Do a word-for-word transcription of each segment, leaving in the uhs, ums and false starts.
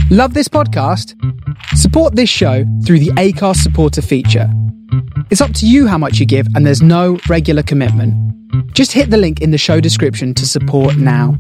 Love this podcast? Support this show through the Acast supporter feature. It's up to you how much you give, and there's no regular commitment. Just hit the link in the show description to support now.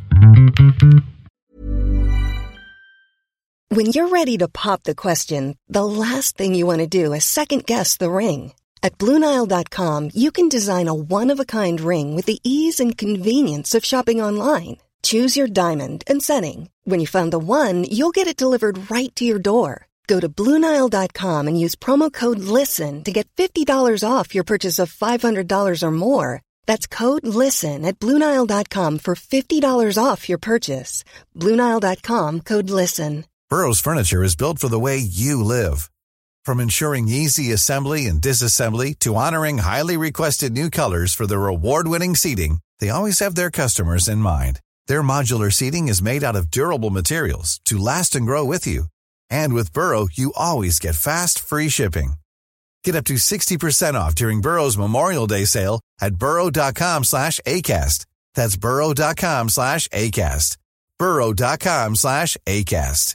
When you're ready to pop the question, the last thing you want to do is second-guess the ring. At Blue Nile dot com, you can design a one-of-a-kind ring with the ease and convenience of shopping online. Choose your diamond and setting. When you find the one, you'll get it delivered right to your door. Go to Blue Nile dot com and use promo code LISTEN to get fifty dollars off your purchase of five hundred dollars or more. That's code LISTEN at Blue Nile dot com for fifty dollars off your purchase. Blue Nile dot com, code LISTEN. Burrow's furniture is built for the way you live. From ensuring easy assembly and disassembly to honoring highly requested new colors for their award-winning seating, they always have their customers in mind. Their modular seating is made out of durable materials to last and grow with you. And with Burrow, you always get fast, free shipping. Get up to sixty percent off during Burrow's Memorial Day sale at burrow.com slash ACAST. That's burrow.com slash ACAST. burrow.com slash ACAST.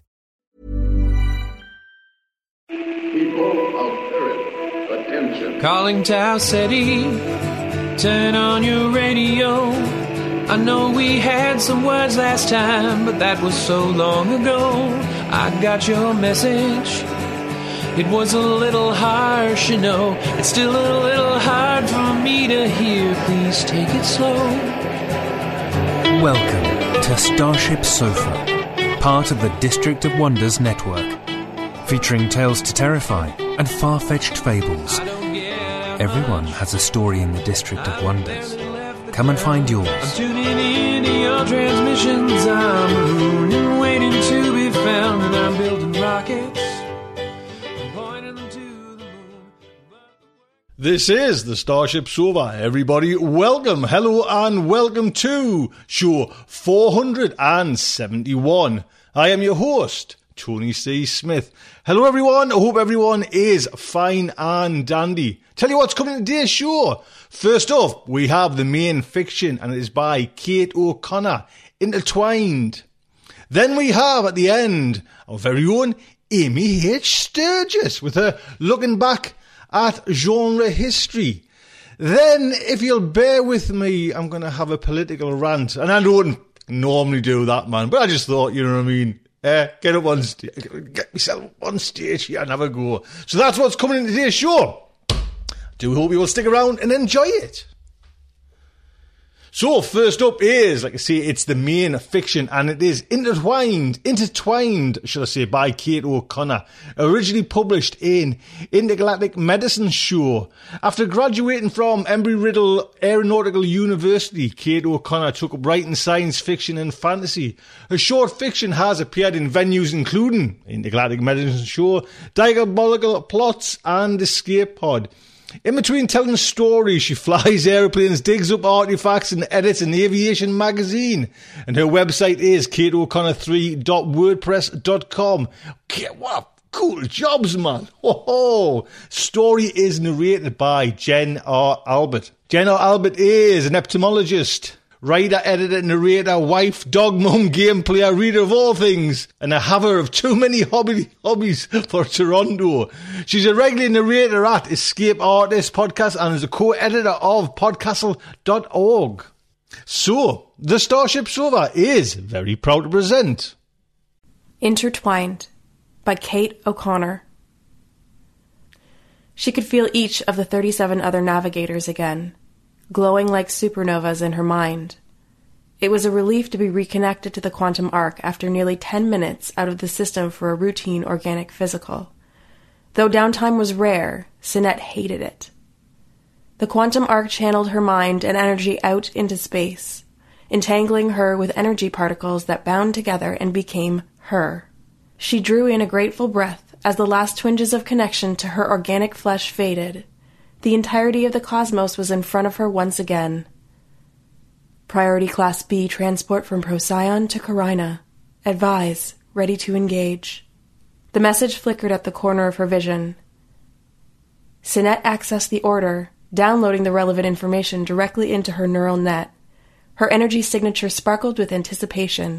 People of Earth, attention. Calling Tau City, turn on your radio. I know we had some words last time, but that was so long ago. I got your message. It was a little harsh, you know. It's still a little hard for me to hear. Please take it slow. Welcome to Starship Sofa, part of the District of Wonders network, featuring tales to terrify and far-fetched fables. Everyone has a story in the District of Wonders. Come and find yours. I'm tuning in to your transmissions. I'm marooned and waiting to be found, and I'm building rockets. I'm pointing them to the moon. This is the Starship Sofa. Everybody, welcome, hello, and welcome to show four hundred seventy-one. I am your host, Tony C. Smith. Hello, everyone. I hope everyone is fine and dandy. Tell you what's coming in today's show. First off, we have the main fiction, and it is by Kate O'Connor, Intertwined. Then we have, at the end, our very own Amy H. Sturgis, with her looking back at genre history. Then, if you'll bear with me, I'm going to have a political rant. And I don't normally do that, man, but I just thought, you know what I mean, eh, get up on stage, get myself on stage here and have a go. So that's what's coming in today's show. Do hope you will stick around and enjoy it. So, first up is, like I say, it's the main fiction, and it is Intertwined, Intertwined, should I say, by Kate O'Connor, originally published in Intergalactic Medicine Show. After graduating from Embry-Riddle Aeronautical University, Kate O'Connor took up writing science fiction and fantasy. Her short fiction has appeared in venues including Intergalactic Medicine Show, Diabolical Plots, and Escape Pod. In between telling stories, she flies aeroplanes, digs up artifacts, and edits an aviation magazine. And her website is kate o'connor three dot wordpress dot com. Okay, what cool jobs, man. Ho-ho. Story is narrated by Jen R. Albert. Jen R. Albert is an entomologist, writer, editor, narrator, wife, dog mum, game player, reader of all things, and a haver of too many hobby, hobbies for Toronto. She's a regular narrator at Escape Artist Podcast and is a co-editor of podcastle dot org. So, the Starship Sofa is very proud to present Intertwined by Kate O'Connor. She could feel each of the thirty-seven other navigators again, glowing like supernovas in her mind. It was a relief to be reconnected to the quantum arc after nearly ten minutes out of the system for a routine organic physical. Though downtime was rare, Sinette hated it. The quantum arc channeled her mind and energy out into space, entangling her with energy particles that bound together and became her. She drew in a grateful breath as the last twinges of connection to her organic flesh faded. The entirety of the cosmos was in front of her once again. Priority Class B transport from Procyon to Carina. Advise, ready to engage. The message flickered at the corner of her vision. Sinette accessed the order, downloading the relevant information directly into her neural net. Her energy signature sparkled with anticipation.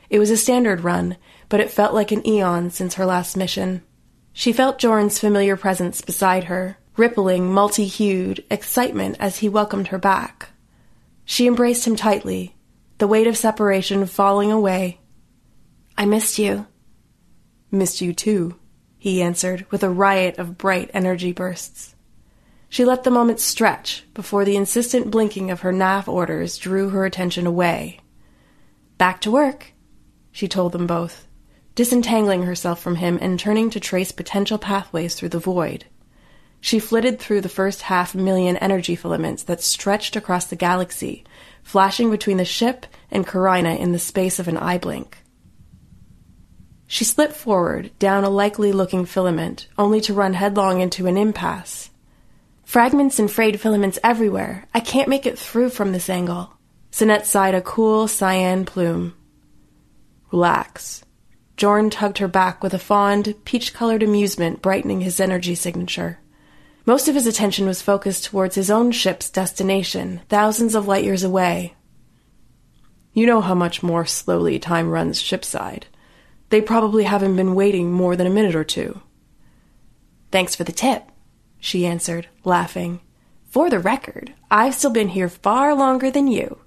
It was a standard run, but it felt like an eon since her last mission. She felt Joran's familiar presence beside her, rippling, multi-hued excitement as he welcomed her back. She embraced him tightly, the weight of separation falling away. "I missed you." "Missed you too," he answered with a riot of bright energy bursts. She let the moment stretch before the insistent blinking of her N A V orders drew her attention away. "Back to work," she told them both, disentangling herself from him and turning to trace potential pathways through the void. She flitted through the first half million energy filaments that stretched across the galaxy, flashing between the ship and Carina in the space of an eye blink. She slipped forward down a likely-looking filament, only to run headlong into an impasse. "Fragments and frayed filaments everywhere. I can't make it through from this angle." Sinet sighed a cool cyan plume. "Relax." Joran tugged her back with a fond, peach-colored amusement brightening his energy signature. Most of his attention was focused towards his own ship's destination, thousands of light-years away. "You know how much more slowly time runs shipside. They probably haven't been waiting more than a minute or two." "Thanks for the tip," she answered, laughing. "For the record, I've still been here far longer than you."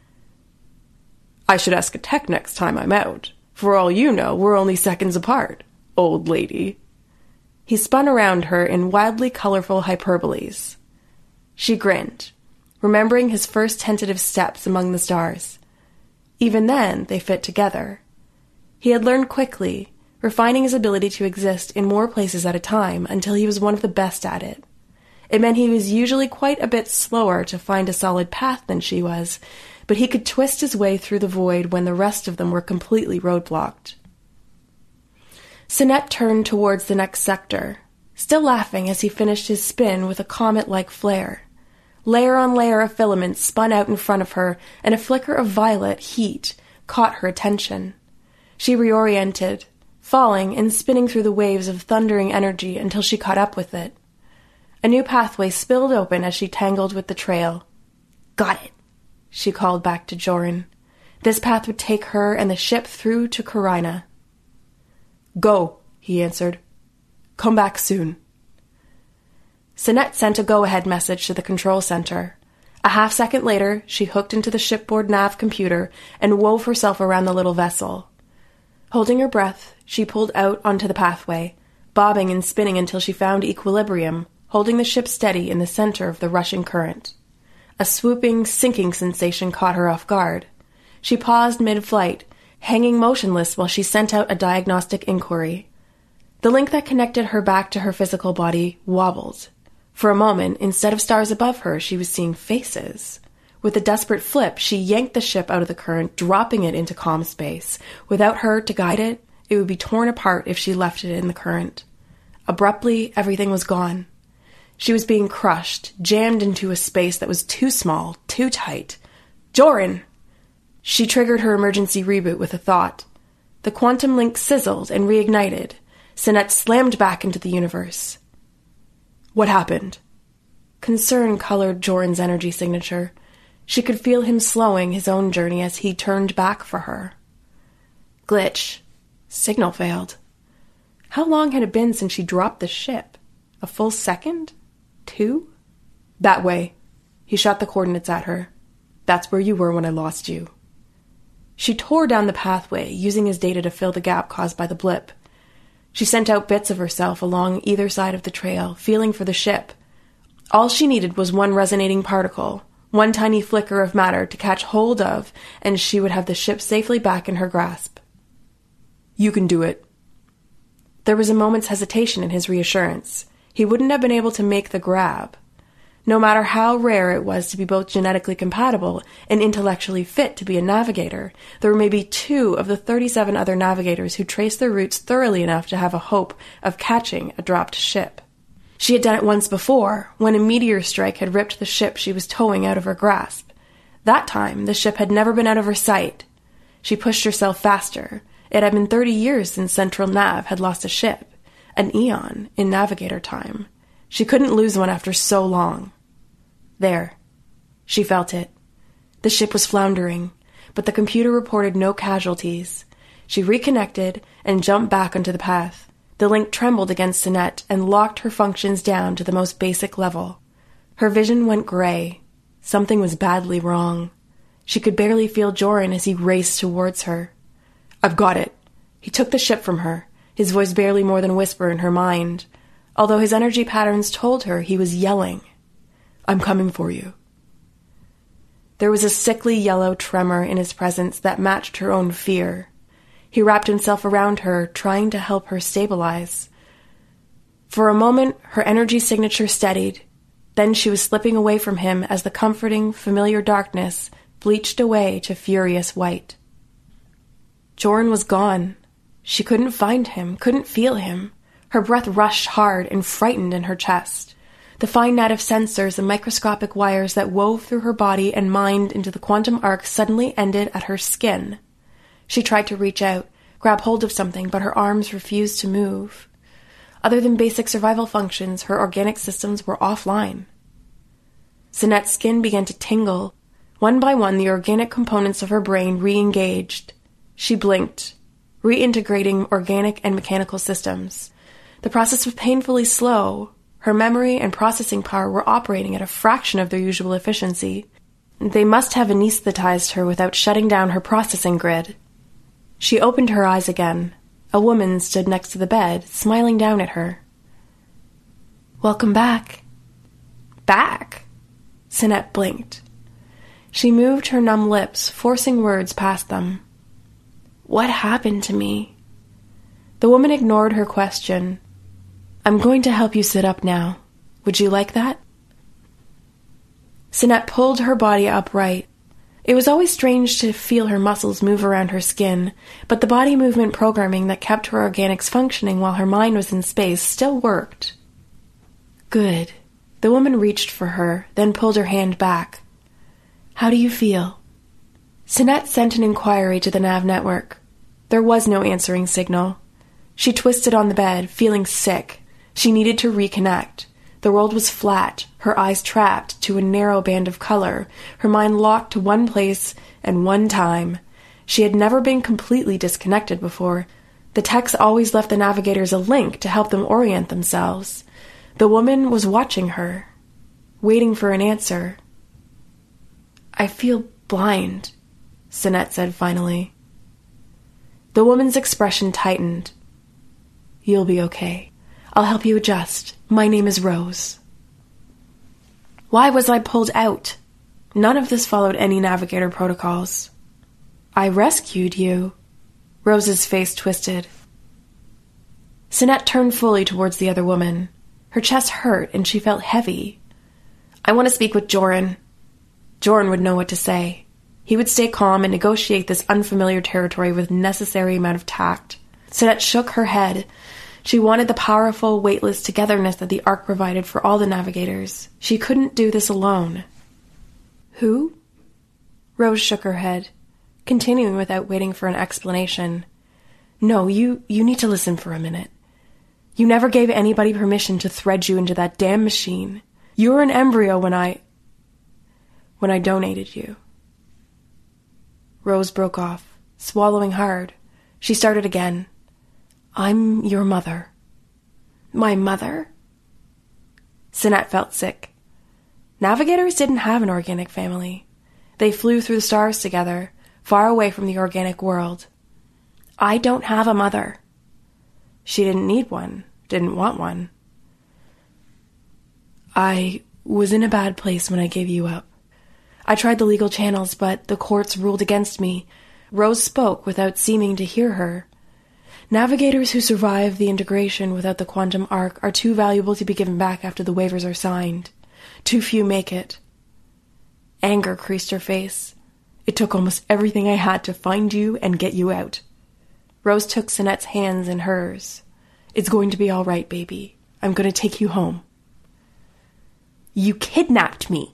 "I should ask a tech next time I'm out. For all you know, we're only seconds apart, old lady." He spun around her in wildly colorful hyperboles. She grinned, remembering his first tentative steps among the stars. Even then, they fit together. He had learned quickly, refining his ability to exist in more places at a time until he was one of the best at it. It meant he was usually quite a bit slower to find a solid path than she was, but he could twist his way through the void when the rest of them were completely roadblocked. Sinet turned towards the next sector, still laughing as he finished his spin with a comet-like flare. Layer on layer of filaments spun out in front of her, and a flicker of violet heat caught her attention. She reoriented, falling and spinning through the waves of thundering energy until she caught up with it. A new pathway spilled open as she tangled with the trail. "Got it," she called back to Joran. This path would take her and the ship through to Carina. "Go," he answered. "Come back soon." Sinet sent a go-ahead message to the control center. A half second later, she hooked into the shipboard nav computer and wove herself around the little vessel. Holding her breath, she pulled out onto the pathway, bobbing and spinning until she found equilibrium, holding the ship steady in the center of the rushing current. A swooping, sinking sensation caught her off guard. She paused mid-flight, hanging motionless while she sent out a diagnostic inquiry. The link that connected her back to her physical body wobbled. For a moment, instead of stars above her, she was seeing faces. With a desperate flip, she yanked the ship out of the current, dropping it into calm space. Without her to guide it, it would be torn apart if she left it in the current. Abruptly, everything was gone. She was being crushed, jammed into a space that was too small, too tight. "Joran!" She triggered her emergency reboot with a thought. The quantum link sizzled and reignited. Sinet slammed back into the universe. "What happened?" Concern colored Joran's energy signature. She could feel him slowing his own journey as he turned back for her. "Glitch. Signal failed." How long had it been since she dropped the ship? A full second? Two? "That way." He shot the coordinates at her. "That's where you were when I lost you." She tore down the pathway, using his data to fill the gap caused by the blip. She sent out bits of herself along either side of the trail, feeling for the ship. All she needed was one resonating particle, one tiny flicker of matter to catch hold of, and she would have the ship safely back in her grasp. "You can do it." There was a moment's hesitation in his reassurance. He wouldn't have been able to make the grab. No matter how rare it was to be both genetically compatible and intellectually fit to be a navigator, there were maybe two of the thirty-seven other navigators who traced their routes thoroughly enough to have a hope of catching a dropped ship. She had done it once before, when a meteor strike had ripped the ship she was towing out of her grasp. That time, the ship had never been out of her sight. She pushed herself faster. It had been thirty years since Central Nav had lost a ship, an eon in navigator time. She couldn't lose one after so long. There. She felt it. The ship was floundering, but the computer reported no casualties. She reconnected and jumped back onto the path. The link trembled against Sinet and locked her functions down to the most basic level. Her vision went gray. Something was badly wrong. She could barely feel Joran as he raced towards her. "I've got it." He took the ship from her, his voice barely more than a whisper in her mind, although his energy patterns told her he was yelling. "I'm coming for you." There was a sickly yellow tremor in his presence that matched her own fear. He wrapped himself around her, trying to help her stabilize. For a moment, her energy signature steadied. Then she was slipping away from him as the comforting, familiar darkness bleached away to furious white. Joran was gone. She couldn't find him, couldn't feel him. Her breath rushed hard and frightened in her chest. The fine net of sensors and microscopic wires that wove through her body and mind into the quantum arc suddenly ended at her skin. She tried to reach out, grab hold of something, but her arms refused to move. Other than basic survival functions, her organic systems were offline. Sinet's skin began to tingle. One by one, the organic components of her brain re-engaged. She blinked, reintegrating organic and mechanical systems. The process was painfully slow. Her memory and processing power were operating at a fraction of their usual efficiency. They must have anesthetized her without shutting down her processing grid. She opened her eyes again. A woman stood next to the bed, smiling down at her. "Welcome back." "Back?" Sinet blinked. She moved her numb lips, forcing words past them. "What happened to me?" The woman ignored her question. "I'm going to help you sit up now. Would you like that?" Sinet pulled her body upright. It was always strange to feel her muscles move around her skin, but the body movement programming that kept her organics functioning while her mind was in space still worked. "Good." The woman reached for her, then pulled her hand back. "How do you feel?" Sinet sent an inquiry to the Nav network. There was no answering signal. She twisted on the bed, feeling sick. She needed to reconnect. The world was flat, her eyes trapped to a narrow band of color, her mind locked to one place and one time. She had never been completely disconnected before. The techs always left the navigators a link to help them orient themselves. The woman was watching her, waiting for an answer. "I feel blind," Sinet said finally. The woman's expression tightened. "You'll be okay. I'll help you adjust. My name is Rose." Why was I pulled out? None of this followed any navigator protocols. "I rescued you." Rose's face twisted. Sinet turned fully towards the other woman. Her chest hurt and she felt heavy. "I want to speak with Joran." Joran would know what to say. He would stay calm and negotiate this unfamiliar territory with necessary amount of tact. Sinet shook her head. She wanted the powerful, weightless togetherness that the Ark provided for all the navigators. She couldn't do this alone. "Who?" Rose shook her head, continuing without waiting for an explanation. "No, you, you need to listen for a minute. You never gave anybody permission to thread you into that damn machine. You were an embryo when I... when I donated you." Rose broke off, swallowing hard. She started again. "I'm your mother." "My mother?" Sinet felt sick. Navigators didn't have an organic family. They flew through the stars together, far away from the organic world. "I don't have a mother." She didn't need one, didn't want one. "I was in a bad place when I gave you up. I tried the legal channels, but the courts ruled against me." Rose spoke without seeming to hear her. "Navigators who survive the integration without the quantum arc are too valuable to be given back after the waivers are signed. Too few make it." Anger creased her face. "It took almost everything I had to find you and get you out." Rose took Sinet's hands in hers. "It's going to be all right, baby. I'm going to take you home." "You kidnapped me!"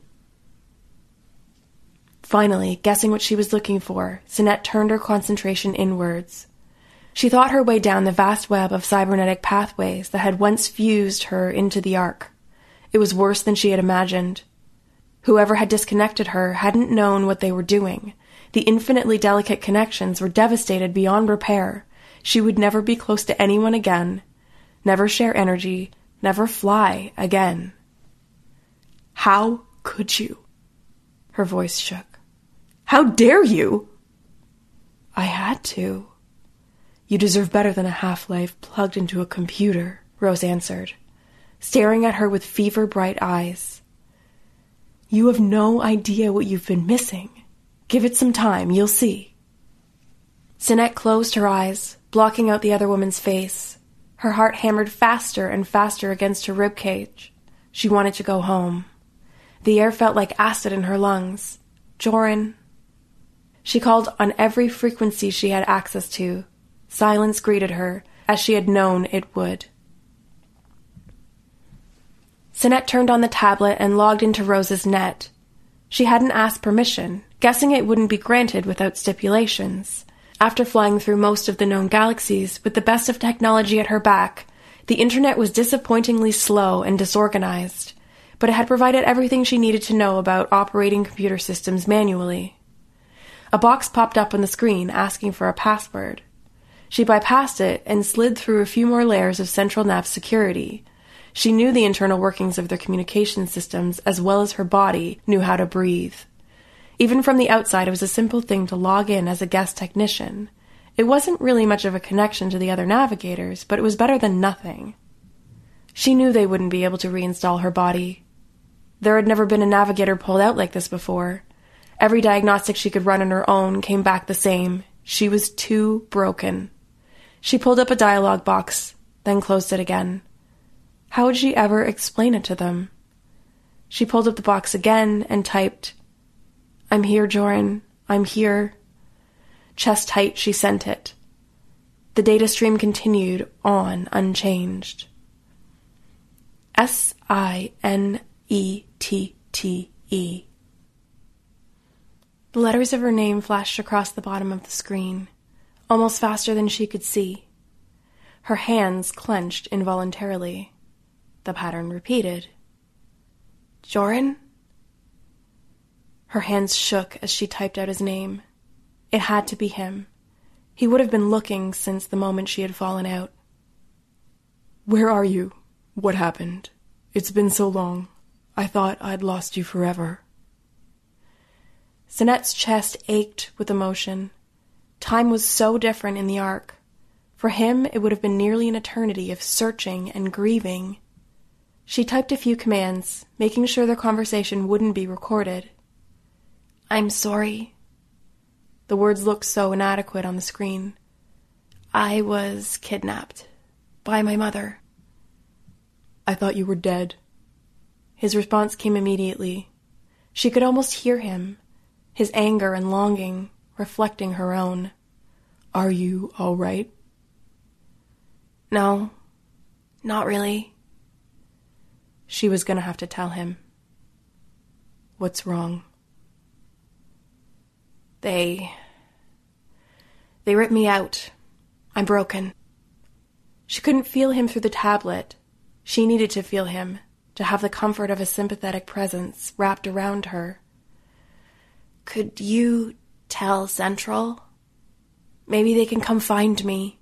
Finally, guessing what she was looking for, Sinet turned her concentration inwards. She thought her way down the vast web of cybernetic pathways that had once fused her into the Ark. It was worse than she had imagined. Whoever had disconnected her hadn't known what they were doing. The infinitely delicate connections were devastated beyond repair. She would never be close to anyone again, never share energy, never fly again. How could you? Her voice shook. How dare you? I had to. You deserve better than a half-life plugged into a computer, Rose answered, staring at her with fever-bright eyes. You have no idea what you've been missing. Give it some time, you'll see. Sinet closed her eyes, blocking out the other woman's face. Her heart hammered faster and faster against her ribcage. She wanted to go home. The air felt like acid in her lungs. Joran. She called on every frequency she had access to. Silence greeted her, as she had known it would. Sinet turned on the tablet and logged into Rose's net. She hadn't asked permission, guessing it wouldn't be granted without stipulations. After flying through most of the known galaxies with the best of technology at her back, the internet was disappointingly slow and disorganized, but it had provided everything she needed to know about operating computer systems manually. A box popped up on the screen asking for a password. She bypassed it and slid through a few more layers of Central Nav security. She knew the internal workings of their communication systems as well as her body knew how to breathe. Even from the outside, it was a simple thing to log in as a guest technician. It wasn't really much of a connection to the other navigators, but it was better than nothing. She knew they wouldn't be able to reinstall her body. There had never been a navigator pulled out like this before. Every diagnostic she could run on her own came back the same. She was too broken. She pulled up a dialogue box, then closed it again. How would she ever explain it to them? She pulled up the box again and typed, I'm here, Joran. I'm here. Chest tight, she sent it. The data stream continued on unchanged. S I N E T T E. The letters of her name flashed across the bottom of the screen, almost faster than she could see. Her hands clenched involuntarily. The pattern repeated. Joran? Her hands shook as she typed out his name. It had to be him. He would have been looking since the moment she had fallen out. Where are you? What happened? It's been so long. I thought I'd lost you forever. Sinet's chest ached with emotion. Time was so different in the Ark. For him, it would have been nearly an eternity of searching and grieving. She typed a few commands, making sure their conversation wouldn't be recorded. I'm sorry. The words looked so inadequate on the screen. I was kidnapped by my mother. I thought you were dead. His response came immediately. She could almost hear him, his anger and longing reflecting her own. Are you all right? No, not really. She was going to have to tell him. What's wrong? They... They ripped me out. I'm broken. She couldn't feel him through the tablet. She needed to feel him, to have the comfort of a sympathetic presence wrapped around her. Could you tell Central? Maybe they can come find me.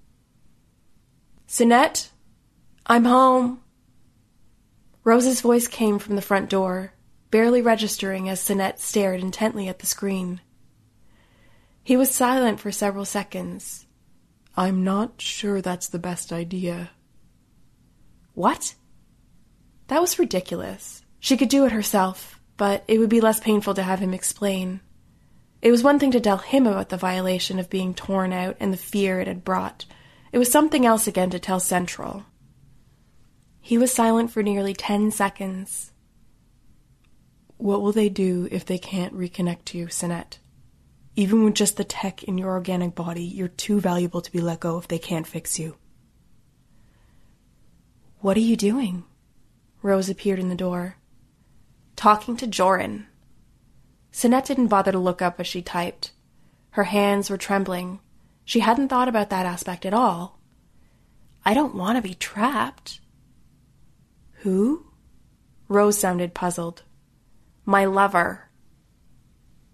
Sinet? I'm home. Rose's voice came from the front door, barely registering as Sinet stared intently at the screen. He was silent for several seconds. I'm not sure that's the best idea. What? That was ridiculous. She could do it herself, but it would be less painful to have him explain. It was one thing to tell him about the violation of being torn out and the fear it had brought. It was something else again to tell Central. He was silent for nearly ten seconds. What will they do if they can't reconnect to you, Sinet? Even with just the tech in your organic body, you're too valuable to be let go if they can't fix you. What are you doing? Rose appeared in the door. Talking to Joran. Sinet didn't bother to look up as she typed. Her hands were trembling. She hadn't thought about that aspect at all. I don't want to be trapped. Who? Rose sounded puzzled. My lover.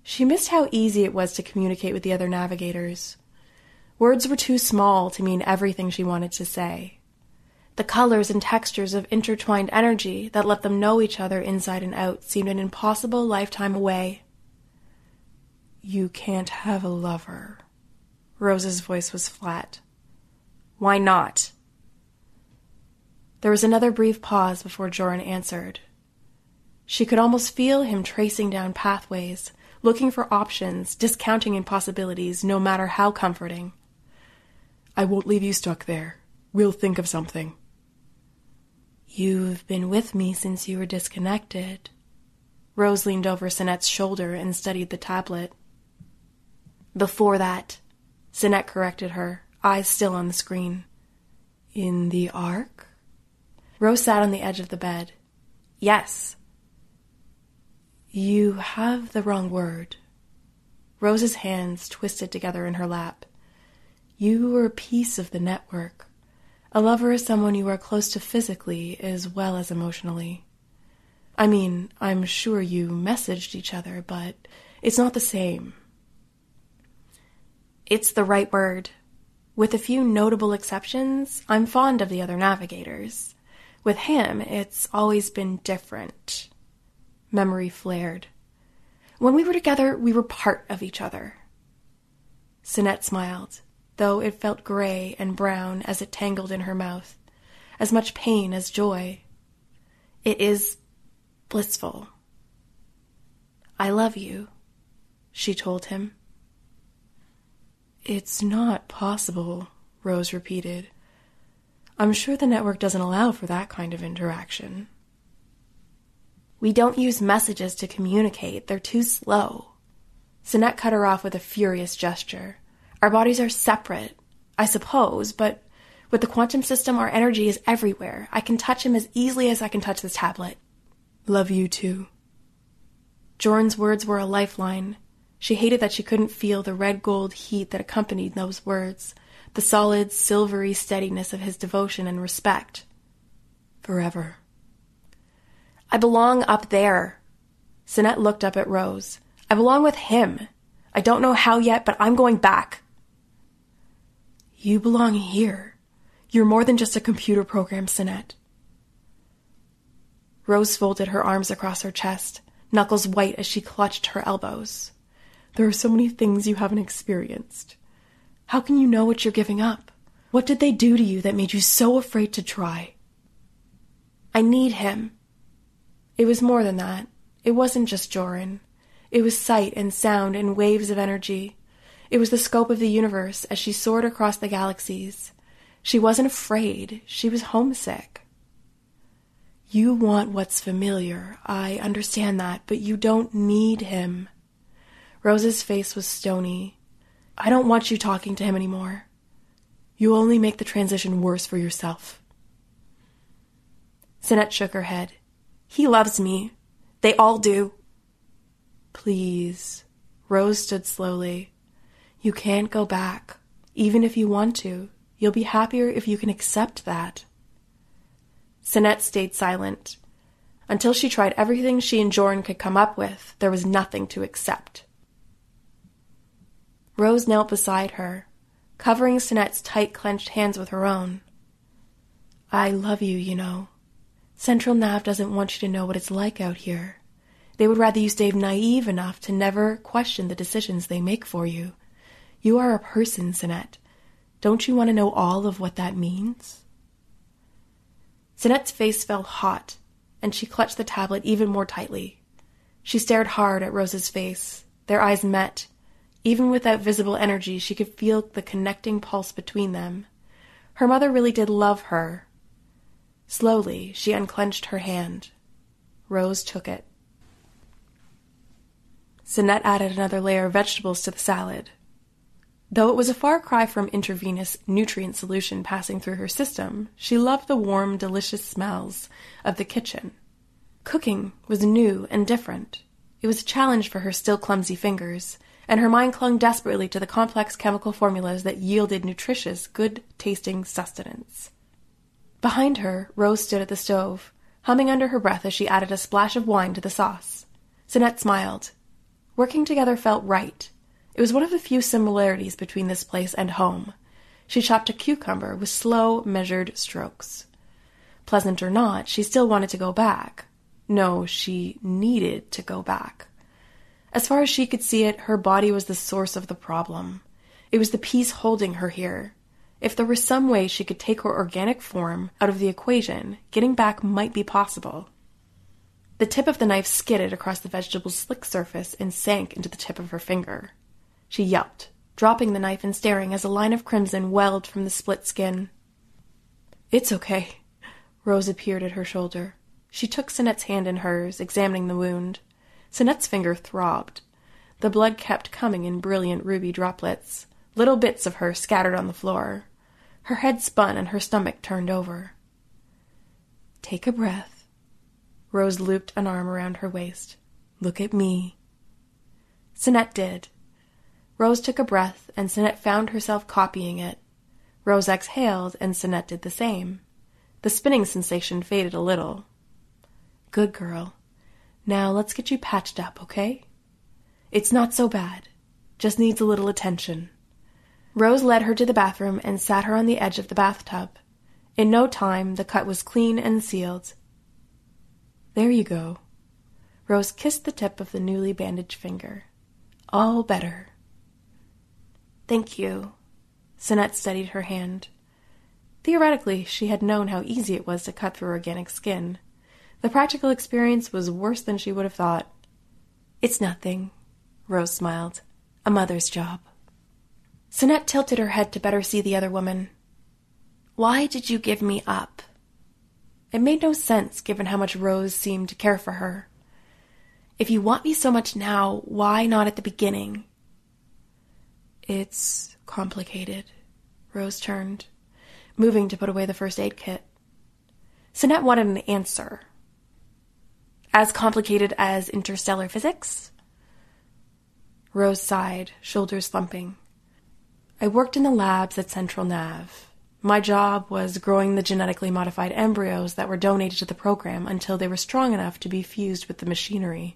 She missed how easy it was to communicate with the other navigators. Words were too small to mean everything she wanted to say. The colors and textures of intertwined energy that let them know each other inside and out seemed an impossible lifetime away. You can't have a lover. Rose's voice was flat. Why not? There was another brief pause before Joran answered. She could almost feel him tracing down pathways, looking for options, discounting impossibilities, no matter how comforting. I won't leave you stuck there. We'll think of something. You've been with me since you were disconnected. Rose leaned over Sinette's shoulder and studied the tablet. Before that, Sinette corrected her, eyes still on the screen. In the Ark? Rose sat on the edge of the bed. Yes. You have the wrong word. Rose's hands twisted together in her lap. You were a piece of the network. A lover is someone you are close to physically as well as emotionally. I mean, I'm sure you messaged each other, but it's not the same. It's the right word. With a few notable exceptions, I'm fond of the other navigators. With him, it's always been different. Memory flared. When we were together, we were part of each other. Sinette smiled, though it felt gray and brown as it tangled in her mouth, as much pain as joy. It is blissful. I love you, she told him. It's not possible, Rose repeated. I'm sure the network doesn't allow for that kind of interaction. We don't use messages to communicate. They're too slow. Sinette cut her off with a furious gesture. Our bodies are separate, I suppose, but with the quantum system, our energy is everywhere. I can touch him as easily as I can touch this tablet. Love you too. Joran's words were a lifeline. She hated that she couldn't feel the red-gold heat that accompanied those words, the solid, silvery steadiness of his devotion and respect. Forever. I belong up there. Sinette looked up at Rose. I belong with him. I don't know how yet, but I'm going back. You belong here. You're more than just a computer program, Sinette. Rose folded her arms across her chest, knuckles white as she clutched her elbows. There are so many things you haven't experienced. How can you know what you're giving up? What did they do to you that made you so afraid to try? I need him. It was more than that. It wasn't just Joran. It was sight and sound and waves of energy. It was the scope of the universe as she soared across the galaxies. She wasn't afraid. She was homesick. You want what's familiar. I understand that, but you don't need him. Rose's face was stony. I don't want you talking to him anymore. You only make the transition worse for yourself. Sinette shook her head. He loves me. They all do. Please. Rose stood slowly. You can't go back. Even if you want to. You'll be happier if you can accept that. Sinette stayed silent. Until she tried everything she and Joran could come up with, there was nothing to accept. Rose knelt beside her, covering Sinette's tight clenched hands with her own. I love you, you know. Central Nav doesn't want you to know what it's like out here. They would rather you stay naive enough to never question the decisions they make for you. You are a person, Sinette. Don't you want to know all of what that means? Sinette's face felt hot, and she clutched the tablet even more tightly. She stared hard at Rose's face. Their eyes met. Even without visible energy, she could feel the connecting pulse between them. Her mother really did love her. Slowly, she unclenched her hand. Rose took it. Sinette added another layer of vegetables to the salad. Though it was a far cry from intravenous nutrient solution passing through her system, she loved the warm, delicious smells of the kitchen. Cooking was new and different. It was a challenge for her still clumsy fingers, and her mind clung desperately to the complex chemical formulas that yielded nutritious, good-tasting sustenance. Behind her, Rose stood at the stove, humming under her breath as she added a splash of wine to the sauce. Sinette smiled. Working together felt right. It was one of the few similarities between this place and home. She chopped a cucumber with slow, measured strokes. Pleasant or not, she still wanted to go back. No, she needed to go back. As far as she could see it, her body was the source of the problem. It was the piece holding her here. If there was some way she could take her organic form out of the equation, getting back might be possible. The tip of the knife skidded across the vegetable's slick surface and sank into the tip of her finger. She yelped, dropping the knife and staring as a line of crimson welled from the split skin. "It's okay." Rose appeared at her shoulder. She took Sinette's hand in hers, examining the wound. Sinette's finger throbbed. The blood kept coming in brilliant ruby droplets, little bits of her scattered on the floor. Her head spun and her stomach turned over. "Take a breath." Rose looped an arm around her waist. "Look at me." Sinette did. Rose took a breath, and Sinette found herself copying it. Rose exhaled, and Sinette did the same. The spinning sensation faded a little. "Good girl. Now let's get you patched up, okay? It's not so bad. Just needs a little attention." Rose led her to the bathroom and sat her on the edge of the bathtub. In no time, the cut was clean and sealed. "There you go." Rose kissed the tip of the newly bandaged finger. "All better." "Thank you." Sinette steadied her hand. Theoretically, she had known how easy it was to cut through organic skin. The practical experience was worse than she would have thought. "It's nothing," Rose smiled. "A mother's job." Sinette tilted her head to better see the other woman. "Why did you give me up?" It made no sense, given how much Rose seemed to care for her. "If you want me so much now, why not at the beginning?" "It's complicated." Rose turned, moving to put away the first aid kit. Sinette wanted an answer. "As complicated as interstellar physics?" Rose sighed, shoulders slumping. "I worked in the labs at Central Nav. My job was growing the genetically modified embryos that were donated to the program until they were strong enough to be fused with the machinery."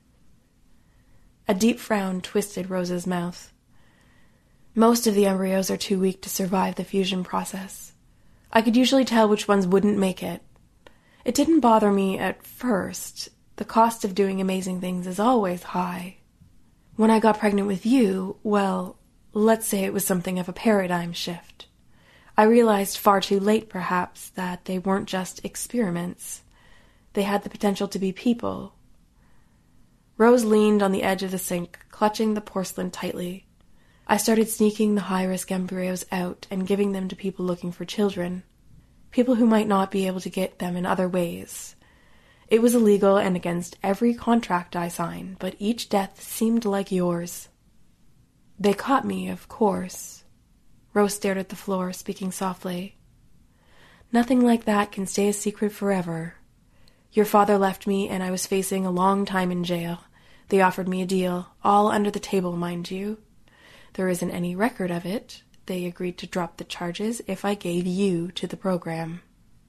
A deep frown twisted Rose's mouth. "Most of the embryos are too weak to survive the fusion process. I could usually tell which ones wouldn't make it. It didn't bother me at first. The cost of doing amazing things is always high. When I got pregnant with you, well, let's say it was something of a paradigm shift. I realized far too late, perhaps, that they weren't just experiments. They had the potential to be people." Rose leaned on the edge of the sink, clutching the porcelain tightly. "I started sneaking the high-risk embryos out and giving them to people looking for children. People who might not be able to get them in other ways. It was illegal and against every contract I signed, but each death seemed like yours. They caught me, of course." Rose stared at the floor, speaking softly. "Nothing like that can stay a secret forever. Your father left me, and I was facing a long time in jail. They offered me a deal, all under the table, mind you. There isn't any record of it. They agreed to drop the charges if I gave you to the program."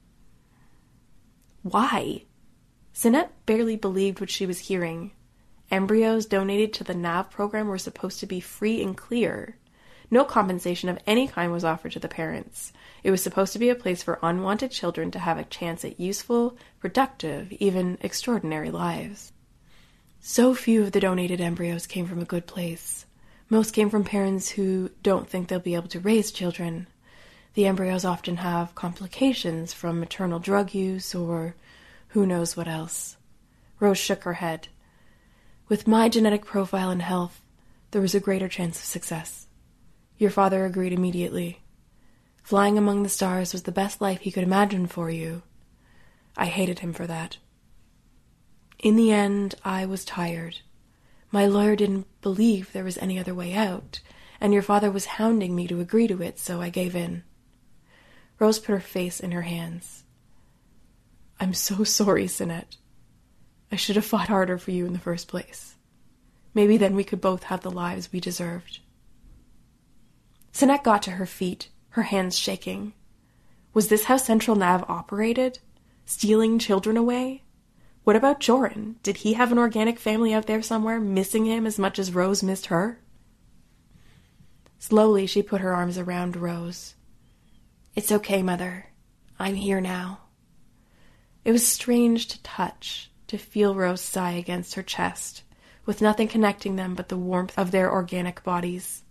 Why? Sinette barely believed what she was hearing. Embryos donated to the Nav program were supposed to be free and clear. No compensation of any kind was offered to the parents. It was supposed to be a place for unwanted children to have a chance at useful, productive, even extraordinary lives. So few of the donated embryos came from a good place. Most came from parents who don't think they'll be able to raise children. The embryos often have complications from maternal drug use or who knows what else. Rose shook her head. With my genetic profile and health, there was a greater chance of success. Your father agreed immediately. Flying among the stars was the best life he could imagine for you. I hated him for that. In the end, I was tired. My lawyer didn't believe there was any other way out, and your father was hounding me to agree to it, so I gave in. Rose put her face in her hands. I'm so sorry, Sinette. I should have fought harder for you in the first place. Maybe then we could both have the lives we deserved. Sinette got to her feet, her hands shaking. Was this how Central Nav operated? Stealing children away? What about Joran? Did he have an organic family out there somewhere, missing him as much as Rose missed her? Slowly, she put her arms around Rose. It's okay, Mother. I'm here now. It was strange to touch, to feel Rose sigh against her chest, with nothing connecting them but the warmth of their organic bodies.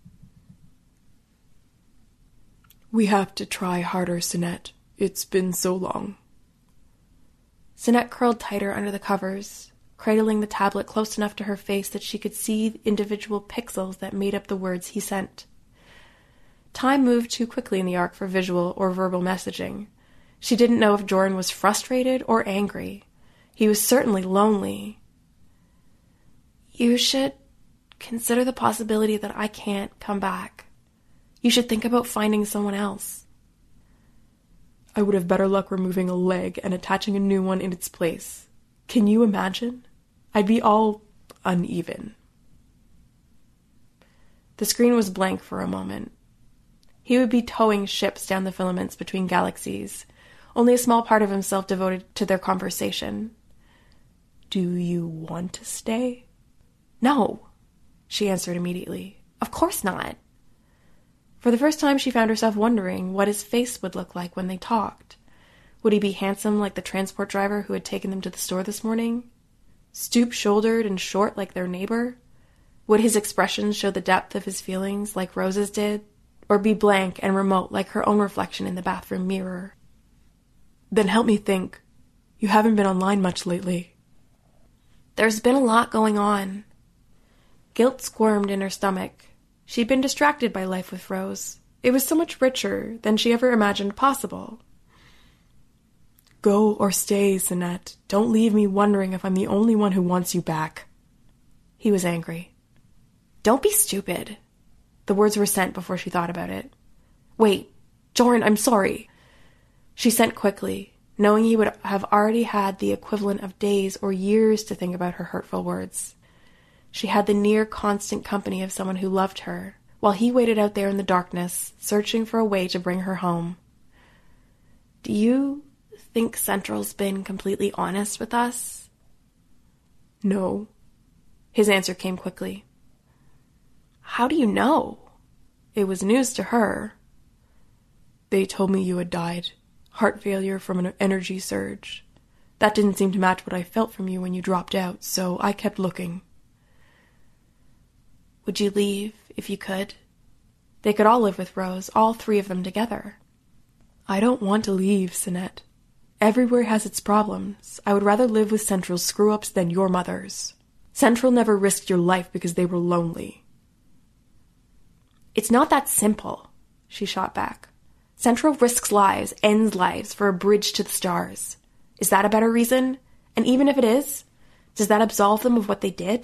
We have to try harder, Sinet. It's been so long. Sinet curled tighter under the covers, cradling the tablet close enough to her face that she could see individual pixels that made up the words he sent. Time moved too quickly in the Ark for visual or verbal messaging. She didn't know if Joran was frustrated or angry. He was certainly lonely. You should consider the possibility that I can't come back. You should think about finding someone else. I would have better luck removing a leg and attaching a new one in its place. Can you imagine? I'd be all uneven. The screen was blank for a moment. He would be towing ships down the filaments between galaxies, only a small part of himself devoted to their conversation. Do you want to stay? No, she answered immediately. Of course not. For the first time, she found herself wondering what his face would look like when they talked. Would he be handsome like the transport driver who had taken them to the store this morning? Stoop-shouldered and short like their neighbor? Would his expressions show the depth of his feelings like Rose's did? Or be blank and remote like her own reflection in the bathroom mirror? Then help me think. You haven't been online much lately. There's been a lot going on. Guilt squirmed in her stomach. She'd been distracted by life with Rose. It was so much richer than she ever imagined possible. Go or stay, Sinet. Don't leave me wondering if I'm the only one who wants you back. He was angry. Don't be stupid. The words were sent before she thought about it. Wait, Joran, I'm sorry. She sent quickly, knowing he would have already had the equivalent of days or years to think about her hurtful words. She had the near constant company of someone who loved her, while he waited out there in the darkness, searching for a way to bring her home. Do you think Central's been completely honest with us? No. His answer came quickly. How do you know? It was news to her. They told me you had died. Heart failure from an energy surge. That didn't seem to match what I felt from you when you dropped out, so I kept looking. Would you leave if you could? They could all live with Rose, all three of them together. I don't want to leave, Sinet. Everywhere has its problems. I would rather live with Central's screw-ups than your mother's. Central never risked your life because they were lonely. It's not that simple, she shot back. Central risks lives, ends lives, for a bridge to the stars. Is that a better reason? And even if it is, does that absolve them of what they did?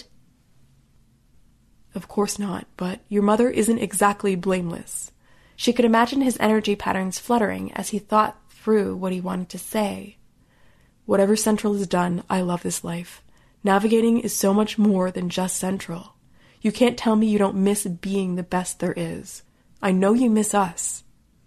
Of course not, but your mother isn't exactly blameless. She could imagine his energy patterns fluttering as he thought through what he wanted to say. Whatever Central has done, I love this life. Navigating is so much more than just Central. You can't tell me you don't miss being the best there is. I know you miss us.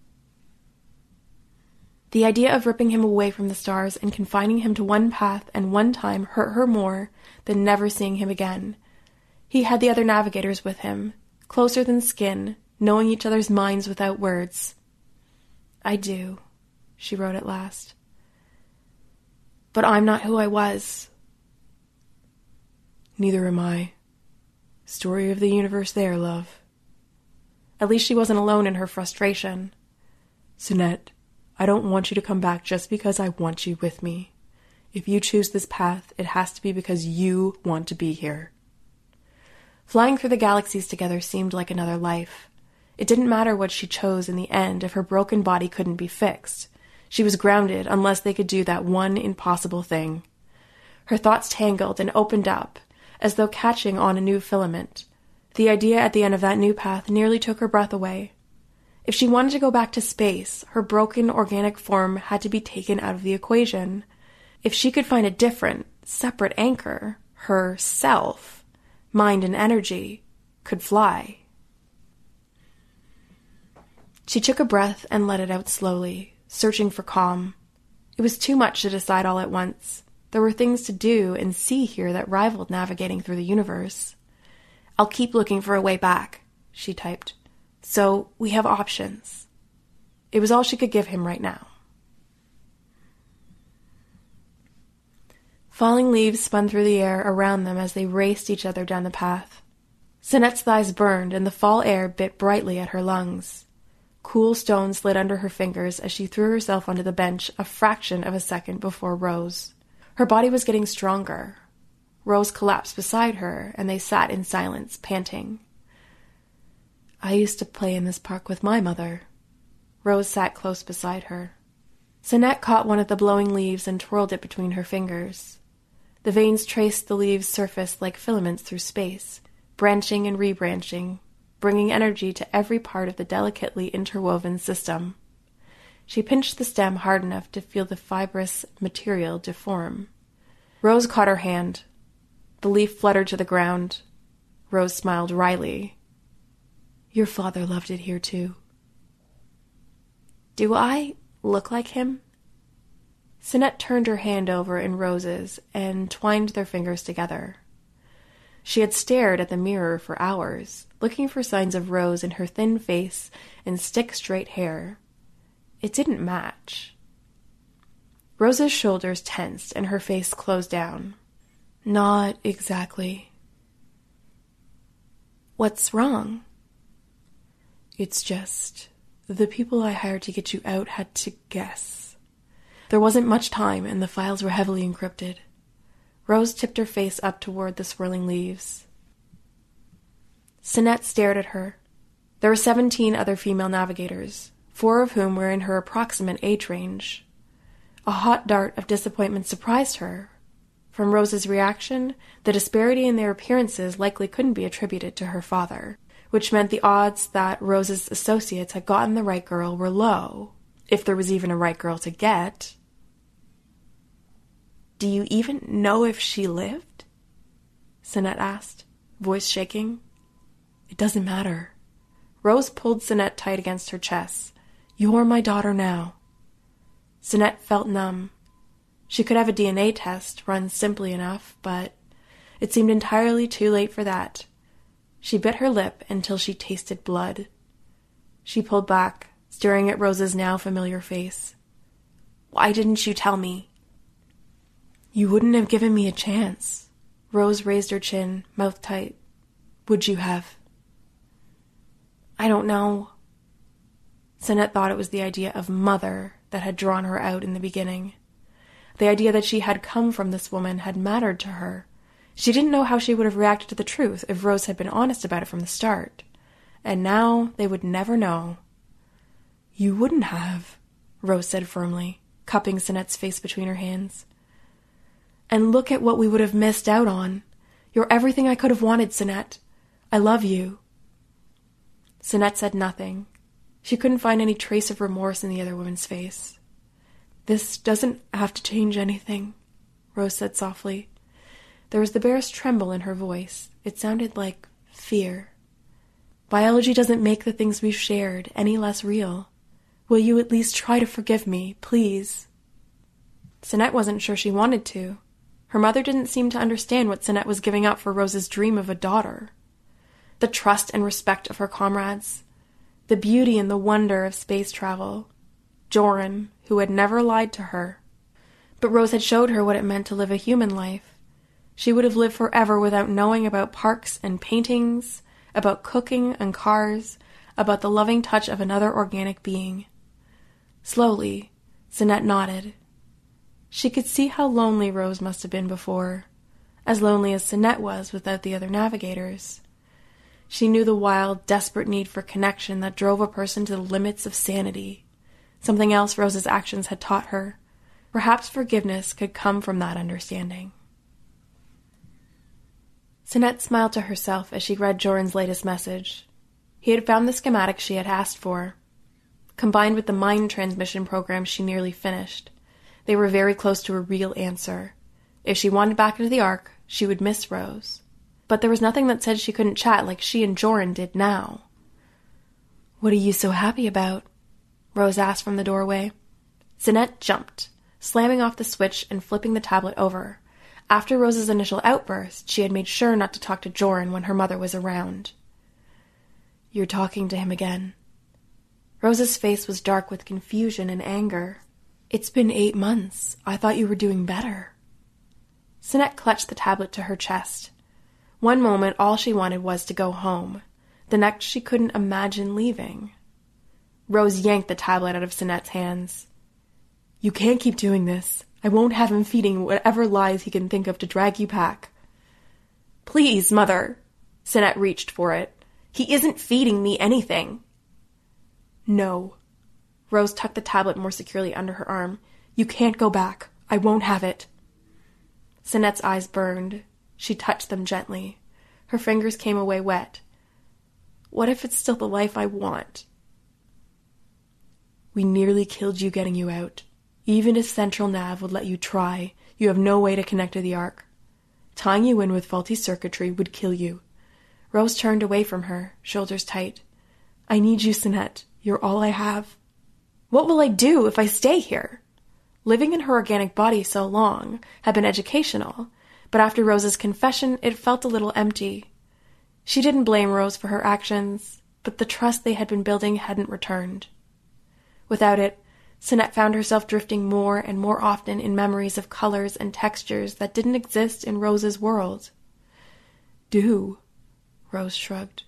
The idea of ripping him away from the stars and confining him to one path and one time hurt her more than never seeing him again. He had the other navigators with him, closer than skin, knowing each other's minds without words. I do, she wrote at last. But I'm not who I was. Neither am I. Story of the universe there, love. At least she wasn't alone in her frustration. Sinet, I don't want you to come back just because I want you with me. If you choose this path, it has to be because you want to be here. Flying through the galaxies together seemed like another life. It didn't matter what she chose in the end if her broken body couldn't be fixed. She was grounded unless they could do that one impossible thing. Her thoughts tangled and opened up, as though catching on a new filament. The idea at the end of that new path nearly took her breath away. If she wanted to go back to space, her broken organic form had to be taken out of the equation. If she could find a different, separate anchor, her self, mind and energy, could fly. She took a breath and let it out slowly, searching for calm. It was too much to decide all at once. There were things to do and see here that rivaled navigating through the universe. "I'll keep looking for a way back," she typed. "So we have options." It was all she could give him right now. Falling leaves spun through the air around them as they raced each other down the path. Sinette's thighs burned, and the fall air bit brightly at her lungs. Cool stones slid under her fingers as she threw herself onto the bench a fraction of a second before Rose. Her body was getting stronger. Rose collapsed beside her, and they sat in silence, panting. "I used to play in this park with my mother." Rose sat close beside her. Sinette caught one of the blowing leaves and twirled it between her fingers. The veins traced the leaves' surface like filaments through space, branching and rebranching, bringing energy to every part of the delicately interwoven system. She pinched the stem hard enough to feel the fibrous material deform. Rose caught her hand. The leaf fluttered to the ground. Rose smiled wryly. "Your father loved it here, too." "Do I look like him?" Sinette turned her hand over in Rose's and twined their fingers together. She had stared at the mirror for hours, looking for signs of Rose in her thin face and stick-straight hair. It didn't match. Rose's shoulders tensed and her face closed down. "Not exactly." "What's wrong?" "It's just, the people I hired to get you out had to guess. There wasn't much time and the files were heavily encrypted." Rose tipped her face up toward the swirling leaves. Sinette stared at her. There were seventeen other female navigators, four of whom were in her approximate age range. A hot dart of disappointment surprised her. From Rose's reaction, the disparity in their appearances likely couldn't be attributed to her father, which meant the odds that Rose's associates had gotten the right girl were low, if there was even a right girl to get. "Do you even know if she lived?" Sinette asked, voice shaking. "It doesn't matter." Rose pulled Sinette tight against her chest. "You're my daughter now." Sinette felt numb. She could have a D N A test run simply enough, but it seemed entirely too late for that. She bit her lip until she tasted blood. She pulled back, staring at Rose's now familiar face. "Why didn't you tell me?" "You wouldn't have given me a chance." Rose raised her chin, mouth tight. "Would you have?" "I don't know." Sinette thought it was the idea of mother that had drawn her out in the beginning. The idea that she had come from this woman had mattered to her. She didn't know how she would have reacted to the truth if Rose had been honest about it from the start. And now they would never know. "You wouldn't have," Rose said firmly, cupping Sinette's face between her hands. "And look at what we would have missed out on. You're everything I could have wanted, Sinette. I love you." Sinette said nothing. She couldn't find any trace of remorse in the other woman's face. "This doesn't have to change anything," Rose said softly. There was the barest tremble in her voice. It sounded like fear. "Biology doesn't make the things we've shared any less real. Will you at least try to forgive me, please?" Sinette wasn't sure she wanted to. Her mother didn't seem to understand what Sinette was giving up for Rose's dream of a daughter. The trust and respect of her comrades. The beauty and the wonder of space travel. Joran, who had never lied to her. But Rose had showed her what it meant to live a human life. She would have lived forever without knowing about parks and paintings, about cooking and cars, about the loving touch of another organic being. Slowly, Sinette nodded. She could see how lonely Rose must have been before, as lonely as Sinette was without the other navigators. She knew the wild, desperate need for connection that drove a person to the limits of sanity, something else Rose's actions had taught her. Perhaps forgiveness could come from that understanding. Sinette smiled to herself as she read Joran's latest message. He had found the schematic she had asked for. Combined with the mind transmission program she nearly finished, they were very close to a real answer. If she wanted back into the Ark, she would miss Rose. But there was nothing that said she couldn't chat like she and Joran did now. "What are you so happy about?" Rose asked from the doorway. Sinette jumped. slamming off the switch and flipping the tablet over. After Rose's initial outburst, she had made sure not to talk to Joran when her mother was around. "You're talking to him again." Rose's face was dark with confusion and anger. "It's been eight months. I thought you were doing better." Sinet clutched the tablet to her chest. One moment, all she wanted was to go home. The next, she couldn't imagine leaving. Rose yanked the tablet out of Sinet's hands. "You can't keep doing this. I won't have him feeding whatever lies he can think of to drag you back." "Please, Mother." Sinet reached for it. "He isn't feeding me anything." "No." Rose tucked the tablet more securely under her arm. "You can't go back. I won't have it." Sinet's eyes burned. She touched them gently. Her fingers came away wet. "What if it's still the life I want?" "We nearly killed you getting you out. Even if Central Nav would let you try, you have no way to connect to the Ark. Tying you in with faulty circuitry would kill you." Rose turned away from her, shoulders tight. "I need you, Sinet. You're all I have." "What will I do if I stay here?" Living in her organic body so long had been educational, but after Rose's confession, it felt a little empty. She didn't blame Rose for her actions, but the trust they had been building hadn't returned. Without it, Sinet found herself drifting more and more often in memories of colors and textures that didn't exist in Rose's world. "Do," Rose shrugged.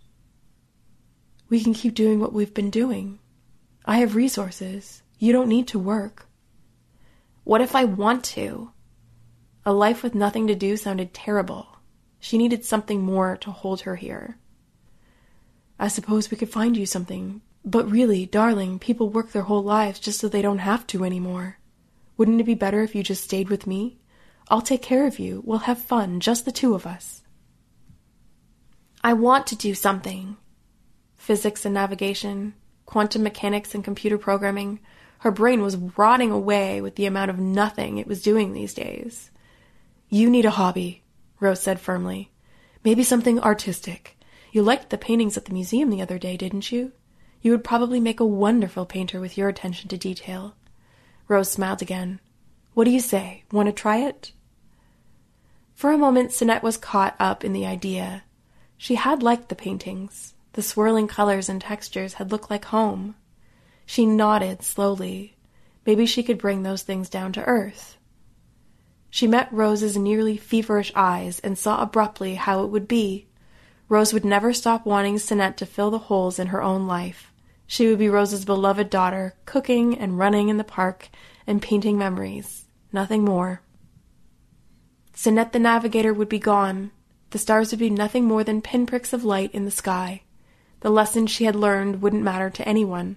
"We can keep doing what we've been doing. I have resources. You don't need to work." "What if I want to?" A life with nothing to do sounded terrible. She needed something more to hold her here. "I suppose we could find you something. But really, darling, people work their whole lives just so they don't have to anymore. Wouldn't it be better if you just stayed with me? I'll take care of you. We'll have fun, just the two of us." "I want to do something." Physics and navigation, quantum mechanics and computer programming. Her brain was rotting away with the amount of nothing it was doing these days. "You need a hobby," Rose said firmly. "Maybe something artistic. You liked the paintings at the museum the other day, didn't you? You would probably make a wonderful painter with your attention to detail." Rose smiled again. "What do you say? Want to try it?" For a moment, Sinet was caught up in the idea. She had liked the paintings. The swirling colors and textures had looked like home. She nodded slowly. Maybe she could bring those things down to earth. She met Rose's nearly feverish eyes and saw abruptly how it would be. Rose would never stop wanting Sinet to fill the holes in her own life. She would be Rose's beloved daughter, cooking and running in the park and painting memories. Nothing more. Sinet the Navigator would be gone. The stars would be nothing more than pinpricks of light in the sky. The lessons she had learned wouldn't matter to anyone.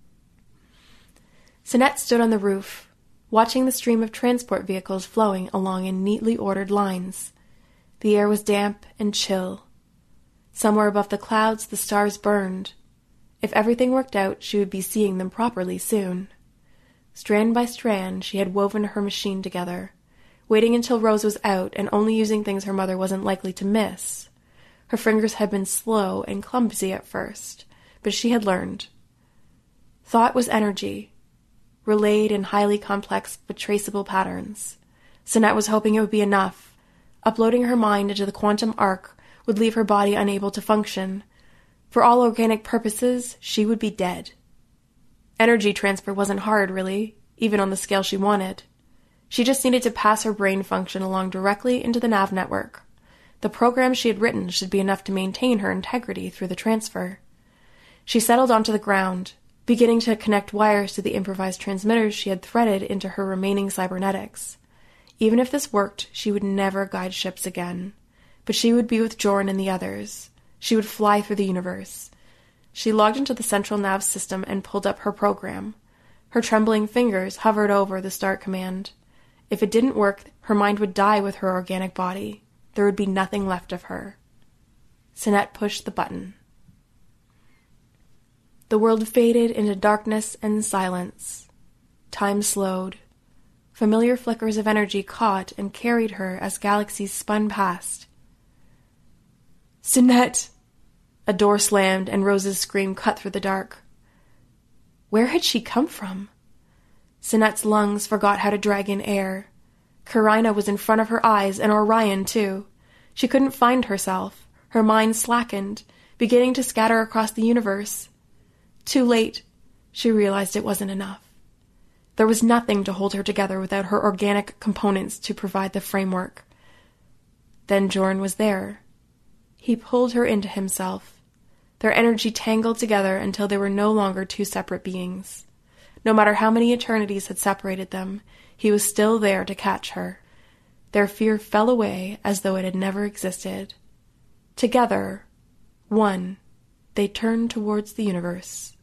Sinet stood on the roof, watching the stream of transport vehicles flowing along in neatly ordered lines. The air was damp and chill. Somewhere above the clouds, the stars burned. If everything worked out, she would be seeing them properly soon. Strand by strand, she had woven her machine together, waiting until Rose was out and only using things her mother wasn't likely to miss. Her fingers had been slow and clumsy at first, but she had learned. Thought was energy, relayed in highly complex but traceable patterns. Sinet was hoping it would be enough. Uploading her mind into the quantum arc would leave her body unable to function. For all organic purposes, she would be dead. Energy transfer wasn't hard, really, even on the scale she wanted. She just needed to pass her brain function along directly into the nav network. The program she had written should be enough to maintain her integrity through the transfer. She settled onto the ground, beginning to connect wires to the improvised transmitters she had threaded into her remaining cybernetics. Even if this worked, she would never guide ships again. But she would be with Joran and the others. She would fly through the universe. She logged into the central nav system and pulled up her program. Her trembling fingers hovered over the start command. If it didn't work, her mind would die with her organic body. There would be nothing left of her. Sinet pushed the button. The world faded into darkness and silence. Time slowed. Familiar flickers of energy caught and carried her as galaxies spun past. "Sinet!" A door slammed, and Rose's scream cut through the dark. Where had she come from? Sinette's lungs forgot how to drag in air. Carina was in front of her eyes, and Orion, too. She couldn't find herself. Her mind slackened, beginning to scatter across the universe. Too late, she realized it wasn't enough. There was nothing to hold her together without her organic components to provide the framework. Then Jorn was there. He pulled her into himself. Their energy tangled together until they were no longer two separate beings. No matter how many eternities had separated them, he was still there to catch her. Their fear fell away as though it had never existed. Together, one, they turned towards the universe.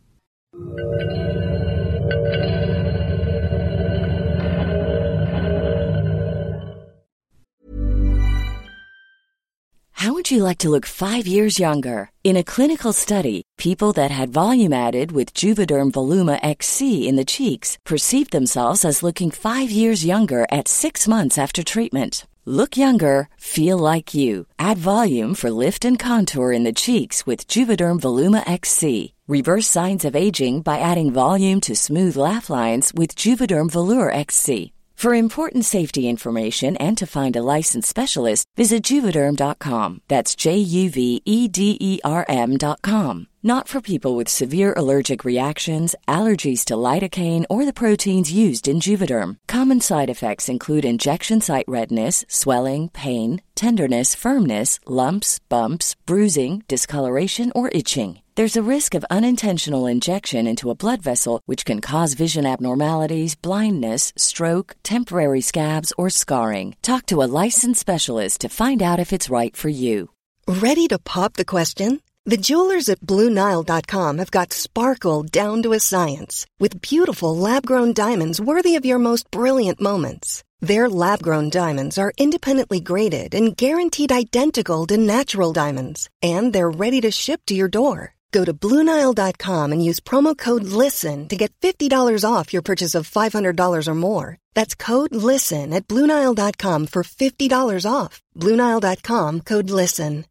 How would you like to look five years younger? In a clinical study, people that had volume added with Juvederm Voluma X C in the cheeks perceived themselves as looking five years younger at six months after treatment. Look younger, feel like you. Add volume for lift and contour in the cheeks with Juvederm Voluma X C. Reverse signs of aging by adding volume to smooth laugh lines with Juvederm Volure X C. For important safety information and to find a licensed specialist, visit Juvederm dot com. That's J U V E D E R M dot com. Not for people with severe allergic reactions, allergies to lidocaine, or the proteins used in Juvederm. Common side effects include injection site redness, swelling, pain, tenderness, firmness, lumps, bumps, bruising, discoloration, or itching. There's a risk of unintentional injection into a blood vessel, which can cause vision abnormalities, blindness, stroke, temporary scabs, or scarring. Talk to a licensed specialist to find out if it's right for you. Ready to pop the question? The jewelers at Blue Nile dot com have got sparkle down to a science with beautiful lab-grown diamonds worthy of your most brilliant moments. Their lab-grown diamonds are independently graded and guaranteed identical to natural diamonds, and they're ready to ship to your door. Go to Blue Nile dot com and use promo code LISTEN to get fifty dollars off your purchase of five hundred dollars or more. That's code LISTEN at Blue Nile dot com for fifty dollars off. Blue Nile dot com, code LISTEN.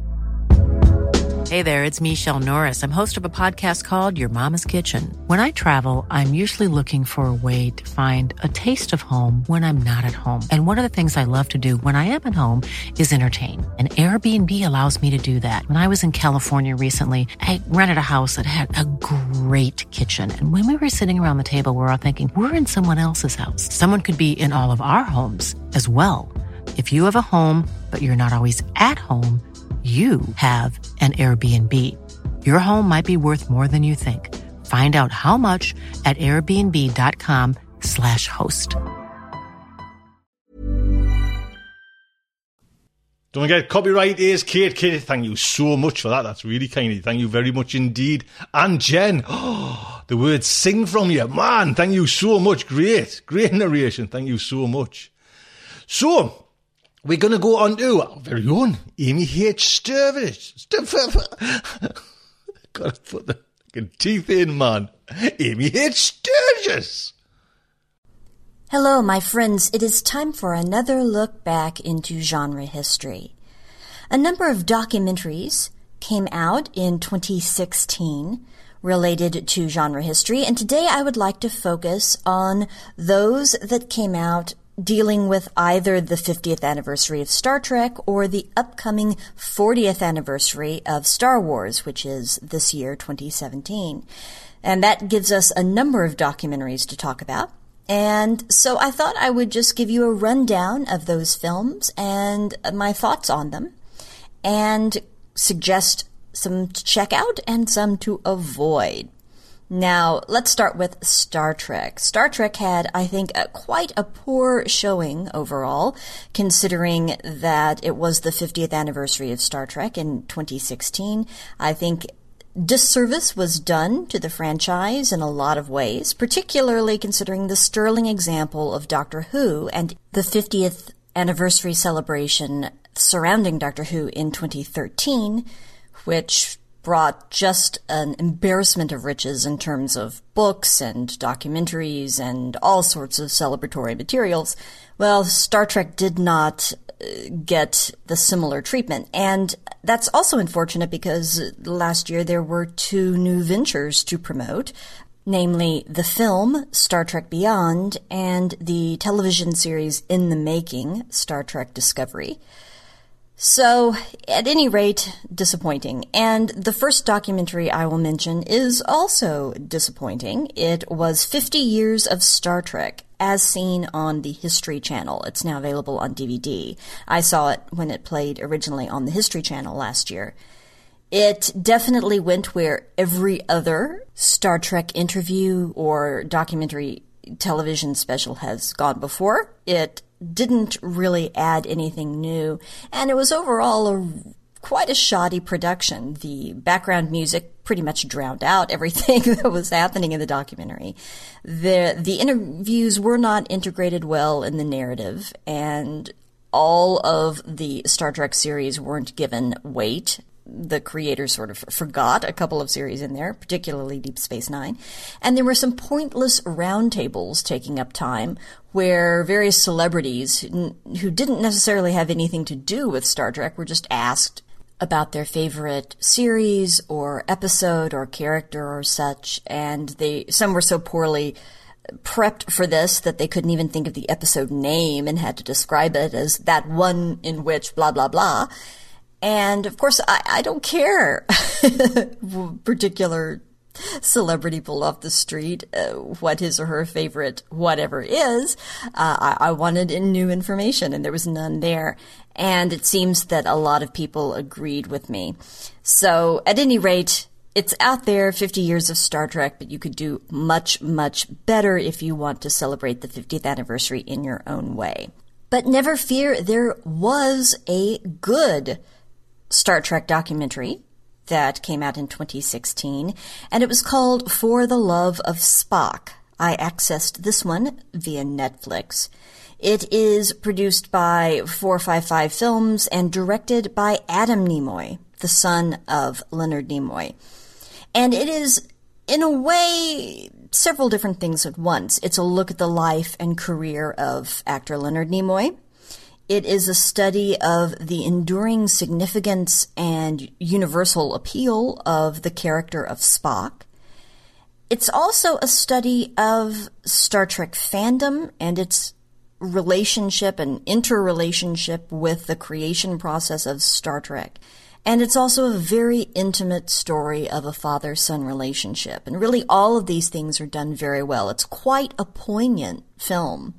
Hey there, it's Michelle Norris. I'm host of a podcast called Your Mama's Kitchen. When I travel, I'm usually looking for a way to find a taste of home when I'm not at home. And one of the things I love to do when I am at home is entertain. And Airbnb allows me to do that. When I was in California recently, I rented a house that had a great kitchen. And when we were sitting around the table, we were all thinking, we're in someone else's house. Someone could be in all of our homes as well. If you have a home, but you're not always at home, you have an Airbnb. Your home might be worth more than you think. Find out how much at airbnb.com slash host. Don't forget, copyright is Kate. Kate, thank you so much for that. That's really kind of you. Thank you very much indeed. And Jen, oh, the words sing from you. Man, thank you so much. Great. Great narration. Thank you so much. So, we're going to go on to our very own Amy H. Sturgis. Got to put the fucking teeth in, man. Amy H. Sturgis. Hello, my friends. It is time for another look back into genre history. A number of documentaries came out in twenty sixteen related to genre history, and today I would like to focus on those that came out dealing with either the fiftieth anniversary of Star Trek or the upcoming fortieth anniversary of Star Wars, which is this year, twenty seventeen. And that gives us a number of documentaries to talk about. And so I thought I would just give you a rundown of those films and my thoughts on them, and suggest some to check out and some to avoid. Now, let's start with Star Trek. Star Trek had, I think, a, quite a poor showing overall, considering that it was the fiftieth anniversary of Star Trek in twenty sixteen. I think disservice was done to the franchise in a lot of ways, particularly considering the sterling example of Doctor Who and the fiftieth anniversary celebration surrounding Doctor Who in twenty thirteen, which brought just an embarrassment of riches in terms of books and documentaries and all sorts of celebratory materials. Well, Star Trek did not get the similar treatment. And that's also unfortunate because last year there were two new ventures to promote. namely the film Star Trek Beyond and the television series In the Making, Star Trek Discovery. So, at any rate, disappointing. And the first documentary I will mention is also disappointing. It was fifty years of Star Trek, as seen on the History Channel. It's now available on D V D. I saw it when it played originally on the History Channel last year. It definitely went where every other Star Trek interview or documentary television special has gone before. It didn't really add anything new, and it was overall a, quite a shoddy production. The background music pretty much drowned out everything that was happening in the documentary. The, the interviews were not integrated well in the narrative, and all of the Star Trek series weren't given weight. The creators sort of forgot a couple of series in there, particularly Deep Space Nine. And there were some pointless roundtables taking up time where various celebrities who didn't necessarily have anything to do with Star Trek were just asked about their favorite series or episode or character or such. And they some were so poorly prepped for this that they couldn't even think of the episode name and had to describe it as that one in which blah, blah, blah. And, of course, I, I don't care particular celebrity pulled off the street, uh, what his or her favorite whatever is. Uh, I, I wanted new information, and there was none there. And it seems that a lot of people agreed with me. So, at any rate, it's out there, fifty years of Star Trek, but you could do much, much better if you want to celebrate the fiftieth anniversary in your own way. But never fear, there was a good Star Trek documentary that came out in twenty sixteen, and it was called For the Love of Spock. I accessed this one via Netflix. It is produced by four fifty-five Films and directed by Adam Nimoy, the son of Leonard Nimoy. And it is, in a way, several different things at once. It's a look at the life and career of actor Leonard Nimoy. It is a study of the enduring significance and universal appeal of the character of Spock. It's also a study of Star Trek fandom and its relationship and interrelationship with the creation process of Star Trek. And it's also a very intimate story of a father-son relationship. And really all of these things are done very well. It's quite a poignant film.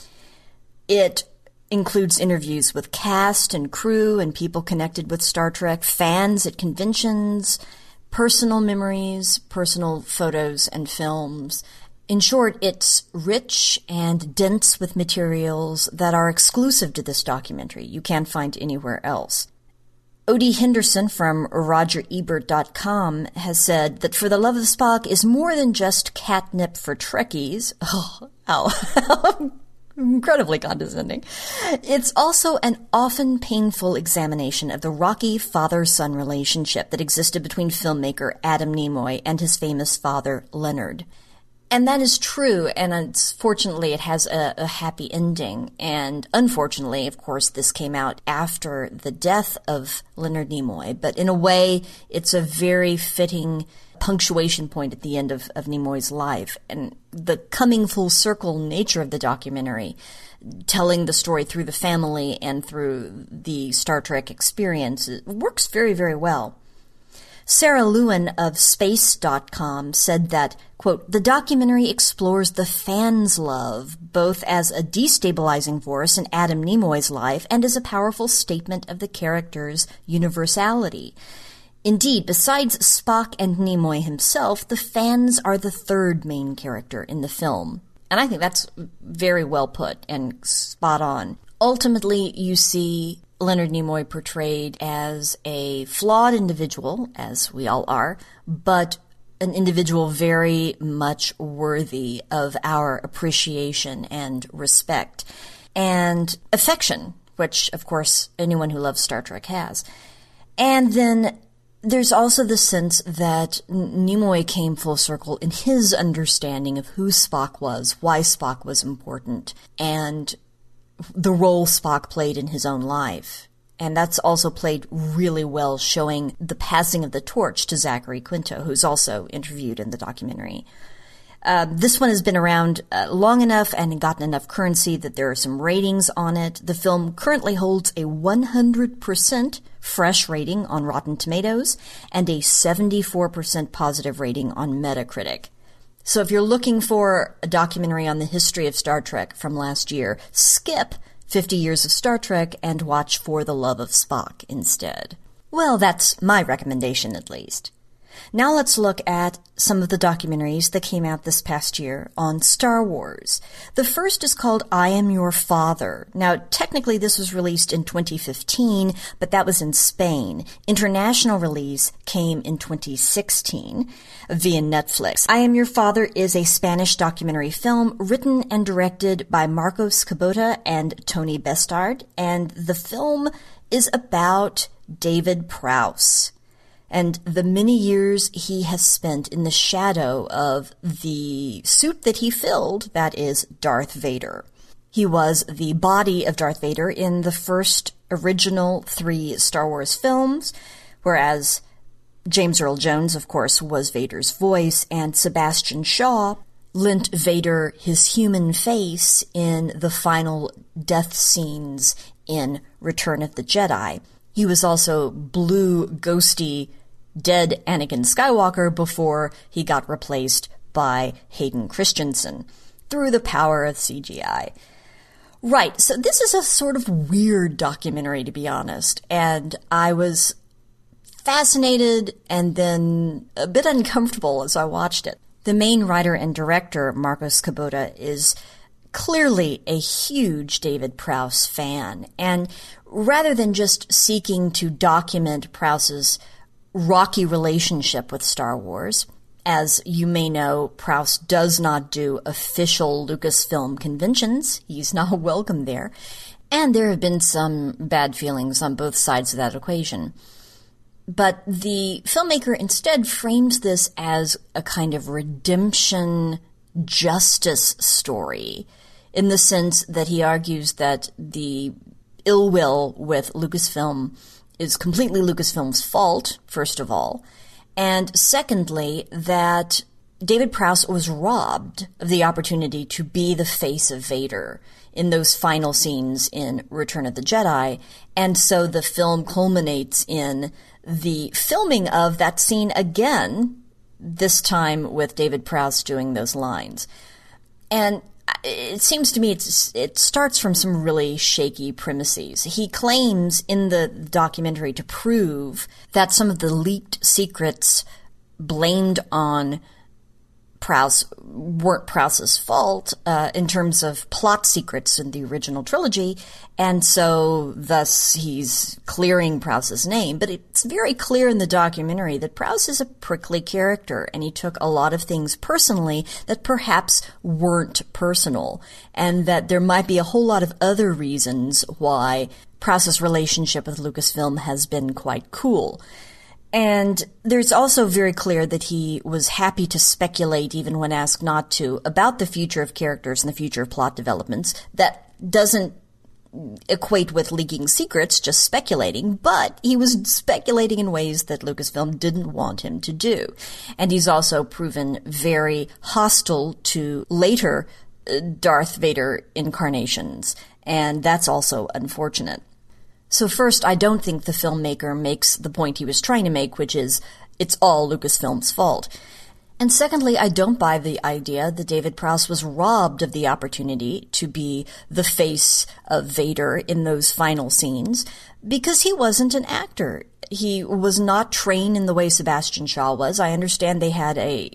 It includes interviews with cast and crew and people connected with Star Trek, fans at conventions, personal memories, personal photos and films. In short, it's rich and dense with materials that are exclusive to this documentary. You can't find anywhere else. Odie Henderson from Roger Ebert dot com has said that For the Love of Spock is more than just catnip for Trekkies. Oh, ow. Incredibly condescending. It's also an often painful examination of the rocky father-son relationship that existed between filmmaker Adam Nimoy and his famous father, Leonard. And that is true, and it's, fortunately it has a, a happy ending. And unfortunately, of course, this came out after the death of Leonard Nimoy, but in a way, it's a very fitting punctuation point at the end of, of Nimoy's life. And the coming full circle nature of the documentary, telling the story through the family and through the Star Trek experience, it works very, very well. Sarah Lewin of Space dot com said that, quote, the documentary explores the fans' love, both as a destabilizing force in Adam Nimoy's life and as a powerful statement of the character's universality. Indeed, besides Spock and Nimoy himself, the fans are the third main character in the film. And I think that's very well put and spot on. Ultimately, you see Leonard Nimoy portrayed as a flawed individual, as we all are, but an individual very much worthy of our appreciation and respect and affection, which, of course, anyone who loves Star Trek has. And then there's also the sense that Nimoy came full circle in his understanding of who Spock was, why Spock was important, and the role Spock played in his own life. And that's also played really well, showing the passing of the torch to Zachary Quinto, who's also interviewed in the documentary. Uh, this one has been around uh, long enough and gotten enough currency that there are some ratings on it. The film currently holds a one hundred percent fresh rating on Rotten Tomatoes and a seventy-four percent positive rating on Metacritic. So if you're looking for a documentary on the history of Star Trek from last year, skip fifty years of Star Trek and watch For the Love of Spock instead. Well, that's my recommendation at least. Now let's look at some of the documentaries that came out this past year on Star Wars. The first is called I Am Your Father. Now, technically this was released in twenty fifteen, but that was in Spain. International release came in twenty sixteen via Netflix. I Am Your Father is a Spanish documentary film written and directed by Marcos Cabota and Tony Bestard, and the film is about David Prowse and the many years he has spent in the shadow of the suit that he filled, that is, Darth Vader. He was the body of Darth Vader in the first original three Star Wars films, whereas James Earl Jones, of course, was Vader's voice, and Sebastian Shaw lent Vader his human face in the final death scenes in Return of the Jedi. He was also blue, ghosty, dead Anakin Skywalker before he got replaced by Hayden Christensen through the power of C G I. Right, so this is a sort of weird documentary, to be honest, and I was fascinated and then a bit uncomfortable as I watched it. The main writer and director, Marcos Cabota, is clearly a huge David Prowse fan, and rather than just seeking to document Prowse's rocky relationship with Star Wars, as you may know, Prowse does not do official Lucasfilm conventions. He's not welcome there, and there have been some bad feelings on both sides of that equation. But the filmmaker instead frames this as a kind of redemption justice story, in the sense that he argues that the ill will with Lucasfilm is completely Lucasfilm's fault, first of all, and secondly, that David Prowse was robbed of the opportunity to be the face of Vader in those final scenes in Return of the Jedi, and so the film culminates in the filming of that scene again, this time with David Prowse doing those lines. And it seems to me it's, it starts from some really shaky premises. He claims in the documentary to prove that some of the leaked secrets blamed on Prowse weren't Prowse's fault uh, in terms of plot secrets in the original trilogy, and so thus he's clearing Prowse's name. But it's very clear in the documentary that Prowse is a prickly character, and he took a lot of things personally that perhaps weren't personal, and that there might be a whole lot of other reasons why Prowse's relationship with Lucasfilm has been quite cool. And there's also very clear that he was happy to speculate, even when asked not to, about the future of characters and the future of plot developments. That doesn't equate with leaking secrets, just speculating, but he was speculating in ways that Lucasfilm didn't want him to do. And he's also proven very hostile to later Darth Vader incarnations, and that's also unfortunate. So first, I don't think the filmmaker makes the point he was trying to make, which is, it's all Lucasfilm's fault. And secondly, I don't buy the idea that David Prowse was robbed of the opportunity to be the face of Vader in those final scenes, because he wasn't an actor. He was not trained in the way Sebastian Shaw was. I understand they had a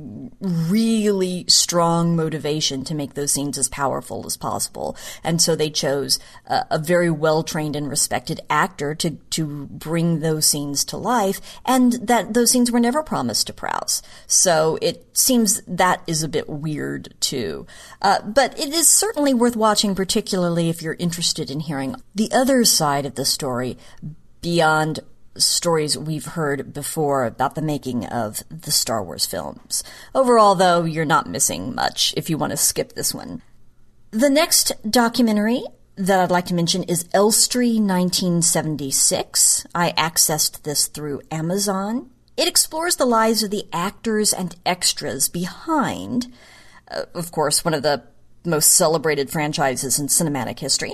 really strong motivation to make those scenes as powerful as possible, and so they chose a, a very well-trained and respected actor to, to bring those scenes to life, and that those scenes were never promised to Prowse. So it seems that is a bit weird, too. Uh, but it is certainly worth watching, particularly if you're interested in hearing the other side of the story beyond stories we've heard before about the making of the Star Wars films. Overall, though, you're not missing much if you want to skip this one. The next documentary that I'd like to mention is Elstree nineteen seventy-six. I accessed this through Amazon. It explores the lives of the actors and extras behind, uh, of course, one of the most celebrated franchises in cinematic history.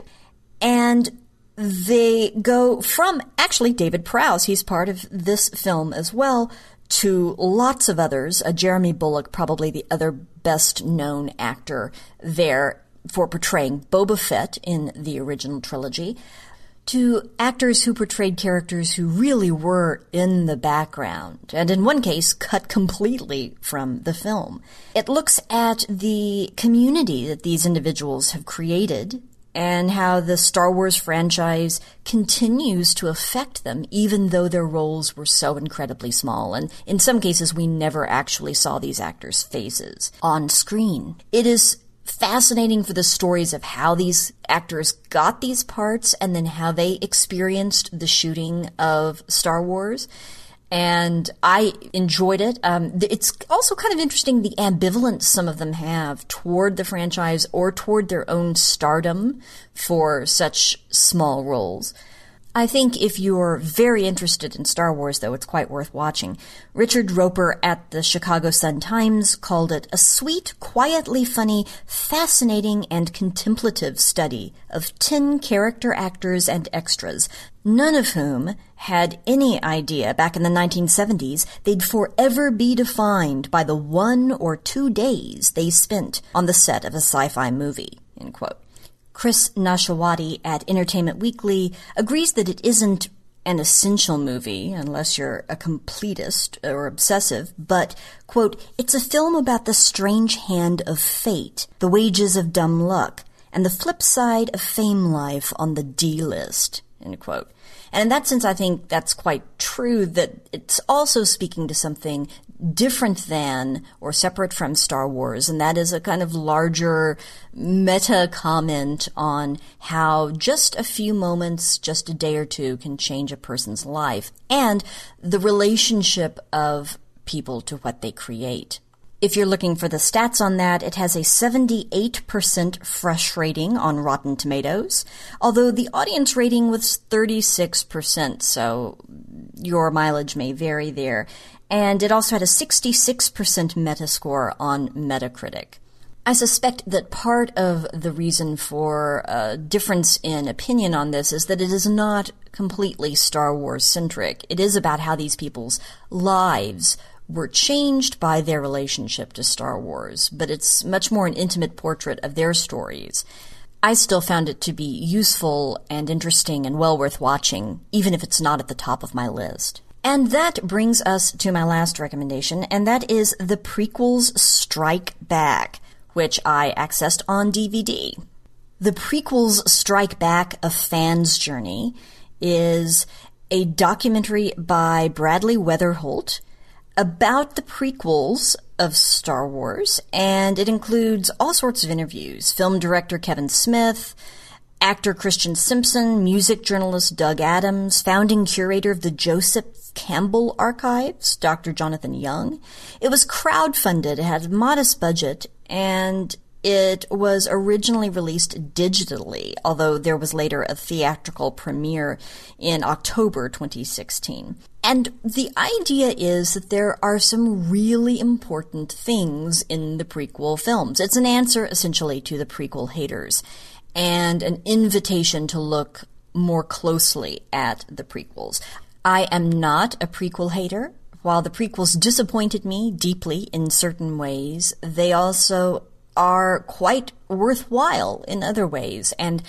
And they go from, actually, David Prowse, he's part of this film as well, to lots of others. Uh, Jeremy Bulloch, probably the other best-known actor there for portraying Boba Fett in the original trilogy, to actors who portrayed characters who really were in the background, and in one case, cut completely from the film. It looks at the community that these individuals have created and how the Star Wars franchise continues to affect them, even though their roles were so incredibly small. And in some cases, we never actually saw these actors' faces on screen. It is fascinating for the stories of how these actors got these parts and then how they experienced the shooting of Star Wars. And I enjoyed it. Um, it's also kind of interesting the ambivalence some of them have toward the franchise or toward their own stardom for such small roles. I think if you're very interested in Star Wars, though, it's quite worth watching. Richard Roper at the Chicago Sun-Times called it a sweet, quietly funny, fascinating, and contemplative study of ten character actors and extras, none of whom had any idea back in the nineteen seventies they'd forever be defined by the one or two days they spent on the set of a sci-fi movie, end quote. Chris Nashawati at Entertainment Weekly agrees that it isn't an essential movie, unless you're a completist or obsessive, but, quote, it's a film about the strange hand of fate, the wages of dumb luck, and the flip side of fame life on the D-list, end quote. And in that sense, I think that's quite true, that it's also speaking to something different than or separate from Star Wars, and that is a kind of larger meta comment on how just a few moments, just a day or two, can change a person's life, and the relationship of people to what they create. If you're looking for the stats on that, it has a seventy-eight percent fresh rating on Rotten Tomatoes, although the audience rating was thirty-six percent, so your mileage may vary there. And it also had a sixty-six percent Metascore on Metacritic. I suspect that part of the reason for a difference in opinion on this is that it is not completely Star Wars-centric. It is about how these people's lives were changed by their relationship to Star Wars, but it's much more an intimate portrait of their stories. I still found it to be useful and interesting and well worth watching, even if it's not at the top of my list. And that brings us to my last recommendation, and that is The Prequels Strike Back, which I accessed on D V D. The Prequels Strike Back: A Fan's Journey is a documentary by Bradley Weatherholt about the prequels of Star Wars, and it includes all sorts of interviews. Film director Kevin Smith, actor Christian Simpson, music journalist Doug Adams, founding curator of the Joseph Campbell Archives, Doctor Jonathan Young. It was crowdfunded, it had a modest budget, and it was originally released digitally, although there was later a theatrical premiere in October twenty sixteen. And the idea is that there are some really important things in the prequel films. It's an answer, essentially, to the prequel haters, and an invitation to look more closely at the prequels. I am not a prequel hater. While the prequels disappointed me deeply in certain ways, they also are quite worthwhile in other ways, and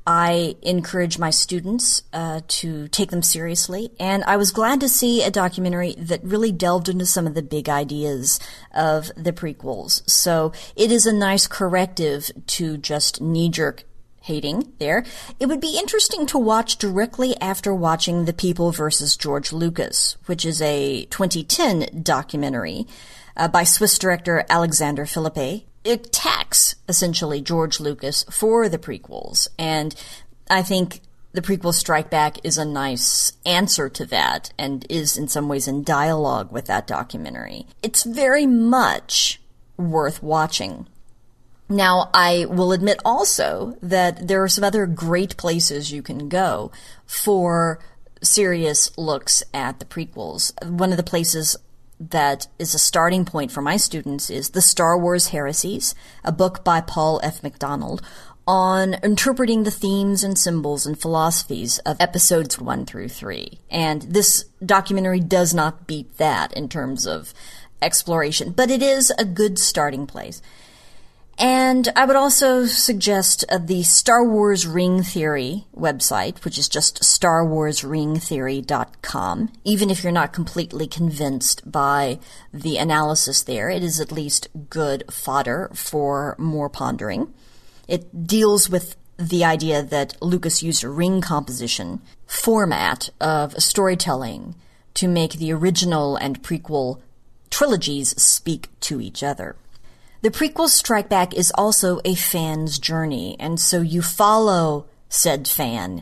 I encourage my students uh, to take them seriously, and I was glad to see a documentary that really delved into some of the big ideas of the prequels. So it is a nice corrective to just knee-jerk hating there. It would be interesting to watch directly after watching The People versus George Lucas, which is a twenty ten documentary uh, by Swiss director Alexander Philippe. It attacks, essentially, George Lucas for the prequels, and I think The Prequels Strike Back is a nice answer to that, and is in some ways in dialogue with that documentary. It's very much worth watching. Now, I will admit also that there are some other great places you can go for serious looks at the prequels. One of the places that is a starting point for my students is The Star Wars Heresies, a book by Paul F. McDonald on interpreting the themes and symbols and philosophies of episodes one through three. And this documentary does not beat that in terms of exploration, but it is a good starting place. And I would also suggest uh, the Star Wars Ring Theory website, which is just star wars ring theory dot com. Even if you're not completely convinced by the analysis there, it is at least good fodder for more pondering. It deals with the idea that Lucas used a ring composition format of storytelling to make the original and prequel trilogies speak to each other. The prequel Strike Back is also a fan's journey, and so you follow said fan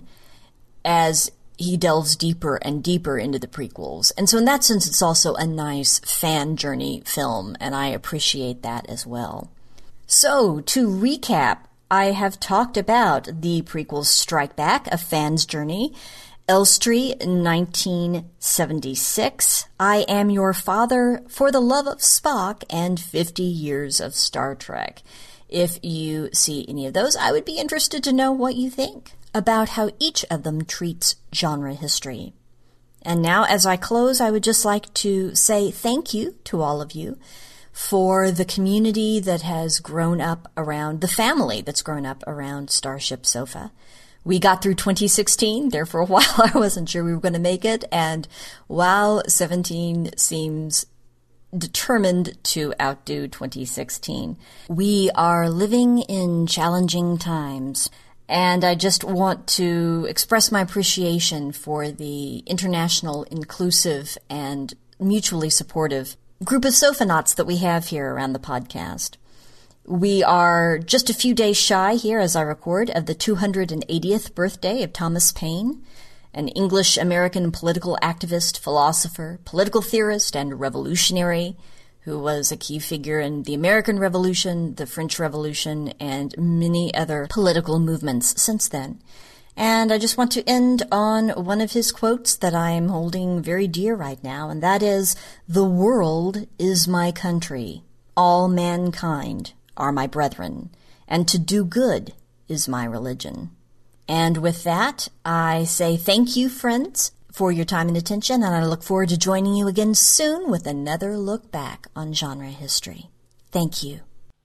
as he delves deeper and deeper into the prequels. And so in that sense, it's also a nice fan journey film, and I appreciate that as well. So, to recap, I have talked about the prequel Strike Back, A Fan's Journey, Elstree, nineteen seventy-six, I Am Your Father, For the Love of Spock, and fifty Years of Star Trek. If you see any of those, I would be interested to know what you think about how each of them treats genre history. And now, as I close, I would just like to say thank you to all of you for the community that has grown up around, the family that's grown up around Starship Sofa. We got through twenty sixteen. There for a while I wasn't sure we were going to make it. And while seventeen seems determined to outdo twenty sixteen, we are living in challenging times. And I just want to express my appreciation for the international, inclusive, and mutually supportive group of Sofanauts that we have here around the podcast. We are just a few days shy here as I record of the two hundred eightieth birthday of Thomas Paine, an English-American political activist, philosopher, political theorist, and revolutionary who was a key figure in the American Revolution, the French Revolution, and many other political movements since then. And I just want to end on one of his quotes that I'm holding very dear right now, and that is, "The world is my country. All mankind are my brethren, and to do good is my religion." And with that, I say thank you, friends, for your time and attention, and I look forward to joining you again soon with another look back on genre history. Thank you.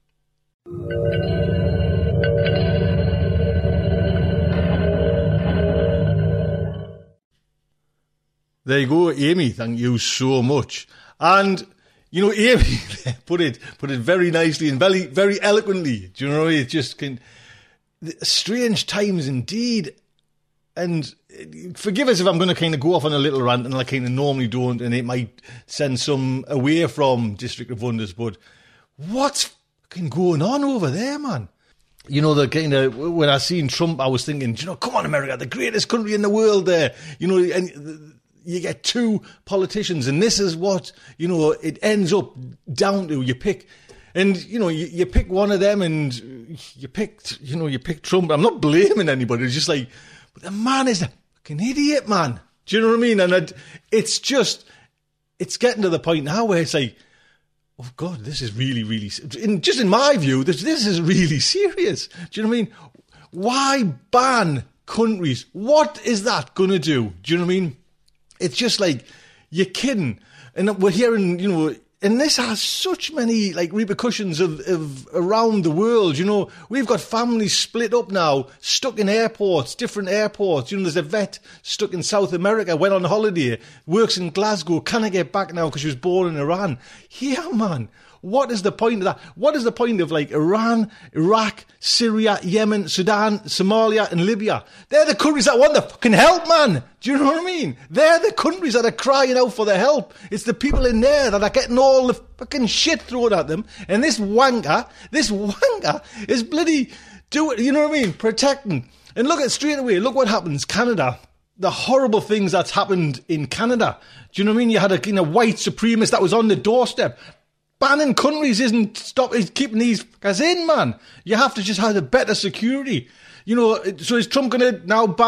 There you go, Amy. Thank you so much. And you know, Amy put it put it very nicely and very very eloquently. Do you know? It just can. Strange times indeed. And forgive us if I'm going to kind of go off on a little rant, and I kind of normally don't, and it might send some away from District of Wonders. But what's fucking going on over there, man? You know, the kind of, when I seen Trump, I was thinking, you know, come on, America, the greatest country in the world there. You know, and you get two politicians, and this is what, you know, it ends up down to. You pick, and, you know, you, you pick one of them, and you picked, you know, you pick Trump. I'm not blaming anybody. It's just like, but the man is a fucking idiot, man. Do you know what I mean? And it, it's just, it's getting to the point now where it's like, oh God, this is really, really, in, just in my view, this this is really serious. Do you know what I mean? Why ban countries? What is that going to do? Do you know what I mean? It's just like, you're kidding. And we're hearing, you know, and this has such many like repercussions of, of around the world. You know, we've got families split up now, stuck in airports, different airports. You know, there's a vet stuck in South America, went on holiday, works in Glasgow, can't get back now because she was born in Iran. Yeah, man. What is the point of that? What is the point of like Iran, Iraq, Syria, Yemen, Sudan, Somalia and Libya? They're the countries that want the fucking help, man. Do you know what I mean? They're the countries that are crying out for the help. It's the people in there that are getting all the fucking shit thrown at them. And this wanker, this wanker is bloody do it, you know what I mean? Protecting. And look at straight away, look what happens. Canada. The horrible things that's happened in Canada. Do you know what I mean? You had a you know, white supremacist that was on the doorstep. Banning countries isn't stop is keeping these guys in, man. You have to just have a better security. You know, so is Trump going to now ban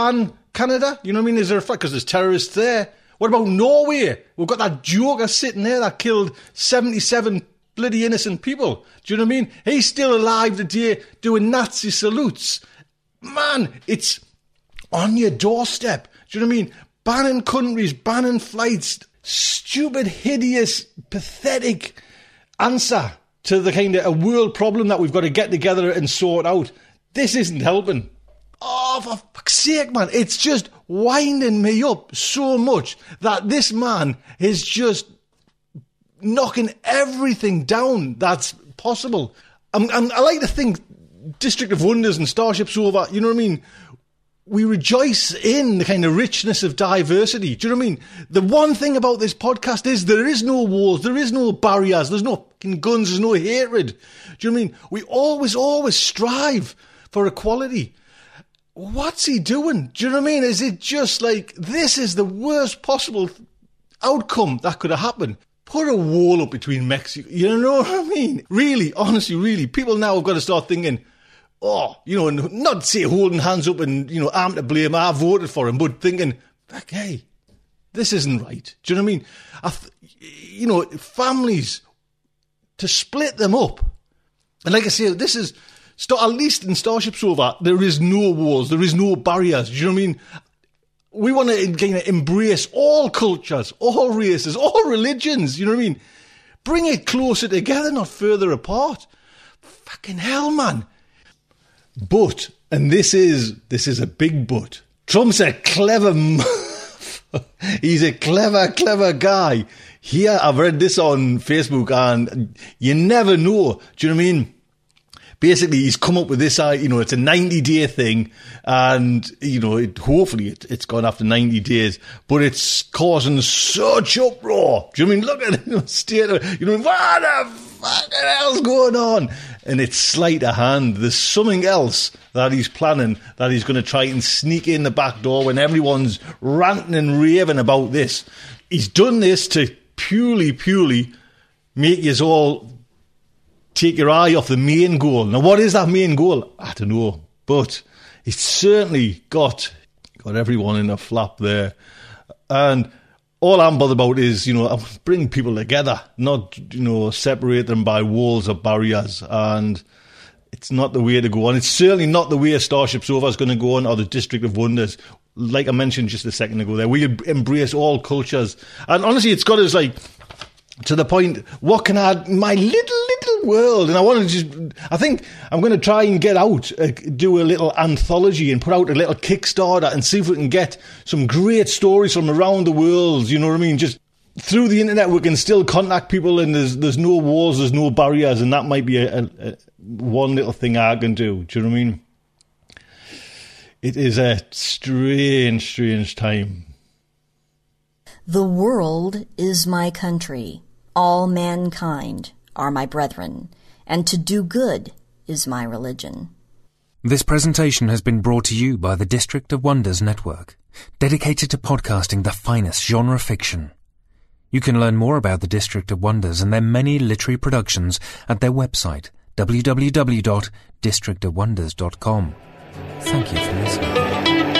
Canada? You know what I mean? Is there a fact? Because there's terrorists there. What about Norway? We've got that joker sitting there that killed seventy-seven bloody innocent people. Do you know what I mean? He's still alive today doing Nazi salutes. Man, it's on your doorstep. Do you know what I mean? Banning countries, banning flights. Stupid, hideous, pathetic answer to the kind of a world problem that we've got to get together and sort out. This isn't helping. Oh, for fuck's sake, man. It's just winding me up so much that this man is just knocking everything down that's possible. I'm, I'm, I like to think District of Wonders and Starship Sofa, you know what I mean? We rejoice in the kind of richness of diversity. Do you know what I mean? The one thing about this podcast is there is no wars, there is no barriers, there's no fucking guns, there's no hatred. Do you know what I mean? We always, always strive for equality. What's he doing? Do you know what I mean? Is it just like, this is the worst possible outcome that could have happened? Put a wall up between Mexico. You know what I mean? Really, honestly, really. People now have got to start thinking, oh, you know, and not say holding hands up and, you know, I'm to blame, I voted for him, but thinking, hey, this isn't right. Do you know what I mean? I th- you know, families, to split them up. And like I say, this is, at least in Starship Sofa, there is no wars, there is no barriers. Do you know what I mean? We want to kind of embrace all cultures, all races, all religions. You know what I mean? Bring it closer together, not further apart. Fucking hell, man. But, and this is, this is a big but, Trump's a clever, he's a clever, clever guy. Here, I've read this on Facebook and you never know. Do you know what I mean? Basically, he's come up with this, you know, it's a ninety-day thing, and, you know, it, hopefully it, it's gone after ninety days, but it's causing such uproar. Do you know what I mean? Look at the state of, you know, what the fucking hell's going on? And it's sleight of hand. There's something else that he's planning, that he's going to try and sneak in the back door when everyone's ranting and raving about this. He's done this to purely, purely make you all take your eye off the main goal. Now, what is that main goal? I don't know. But he's certainly got got everyone in a flap there. And all I'm bothered about is, you know, bring people together, not, you know, separate them by walls or barriers. And it's not the way to go on. It's certainly not the way Starship Sofa is going to go on, or the District of Wonders. Like I mentioned just a second ago there, we embrace all cultures. And honestly, it's got us like, to the point, what can I, my little, little world, and I want to just, I think I'm going to try and get out, uh, do a little anthology and put out a little Kickstarter and see if we can get some great stories from around the world, you know what I mean? Just through the internet we can still contact people, and there's there's no walls, there's no barriers, and that might be a, a, a one little thing I can do, do you know what I mean? It is a strange, strange time. The world is my country. All mankind are my brethren, and to do good is my religion. This presentation has been brought to you by the District of Wonders Network, dedicated to podcasting the finest genre fiction. You can learn more about the District of Wonders and their many literary productions at their website, w w w dot district of wonders dot com. Thank you for listening.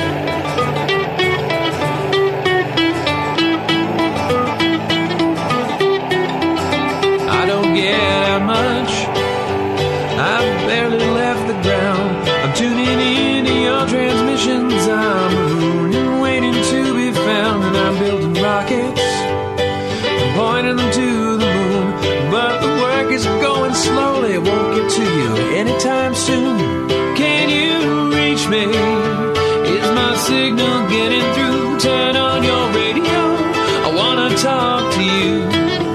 Get out much, I've barely left the ground. I'm tuning into your transmissions, I'm marooned and waiting to be found. And I'm building rockets, I'm pointing them to the moon, but the work is going slowly, won't get to you anytime soon. Can you reach me? Is my signal getting through? Turn on your radio, I wanna talk to you.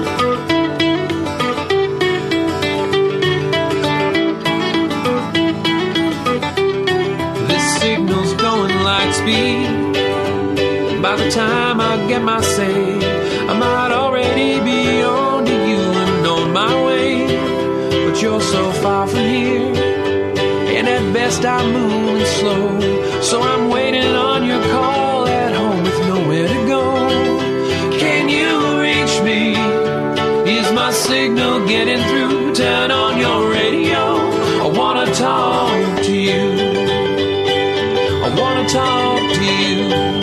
By the time I get my say, I might already be on to you and on my way. But you're so far from here, and at best I'm moving slow. So I'm waiting on your call at home with nowhere to go. Can you reach me? Is my signal getting through? Turn on your radio, I wanna talk to you. I wanna talk talk to you.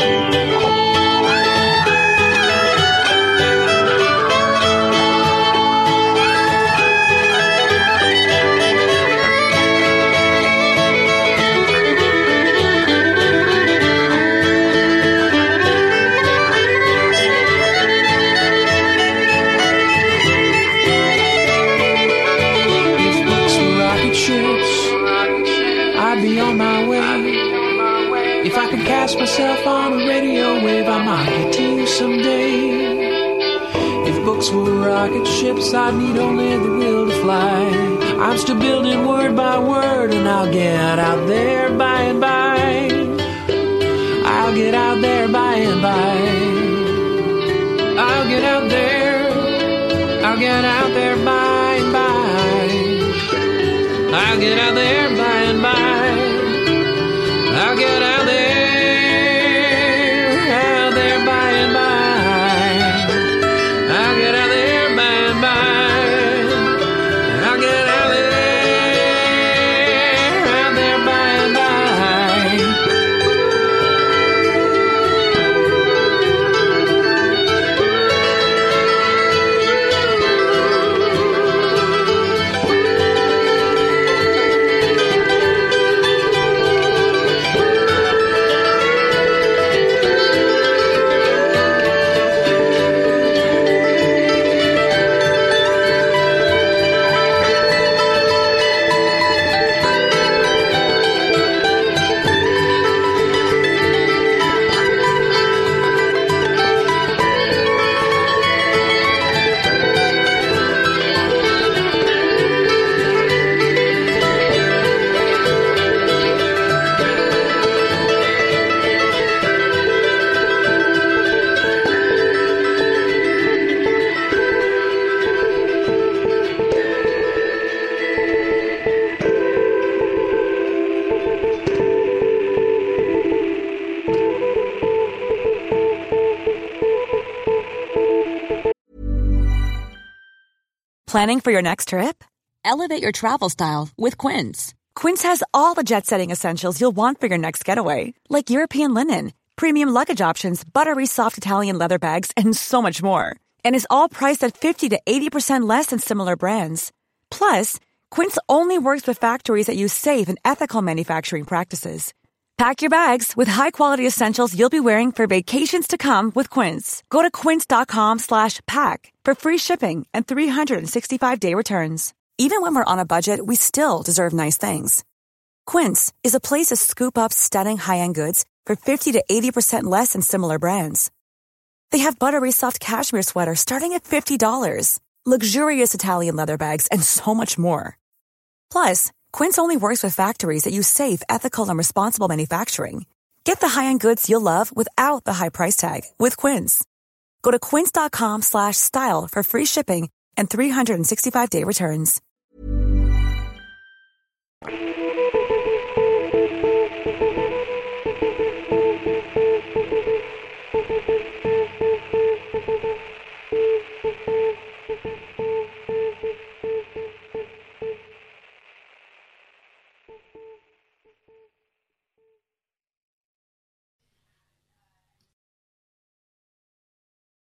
If I could cast myself on a radio wave, I might get to you someday. If books were rocket ships, I'd need only the will to fly. I'm still building word by word, and I'll get out there by and by. I'll get out there by and by. I'll get out there. I'll get out there by and by. I'll get out there by and by. I'll get out there, out there by and by. I'll get out there by and by. I'll get out there, out there by and by. Planning for your next trip? Elevate your travel style with Quince. Quince has all the jet-setting essentials you'll want for your next getaway, like European linen, premium luggage options, buttery soft Italian leather bags, and so much more. And is all priced at fifty to eighty percent less than similar brands. Plus, Quince only works with factories that use safe and ethical manufacturing practices. Pack your bags with high-quality essentials you'll be wearing for vacations to come with Quince. Go to quince.com slash pack for free shipping and three sixty-five day returns. Even when we're on a budget, we still deserve nice things. Quince is a place to scoop up stunning high-end goods for fifty to eighty percent less than similar brands. They have buttery soft cashmere sweaters starting at fifty dollars, luxurious Italian leather bags, and so much more. Plus, Quince only works with factories that use safe, ethical, and responsible manufacturing. Get the high-end goods you'll love without the high price tag with Quince. Go to quince.com slash style for free shipping and three sixty-five day returns.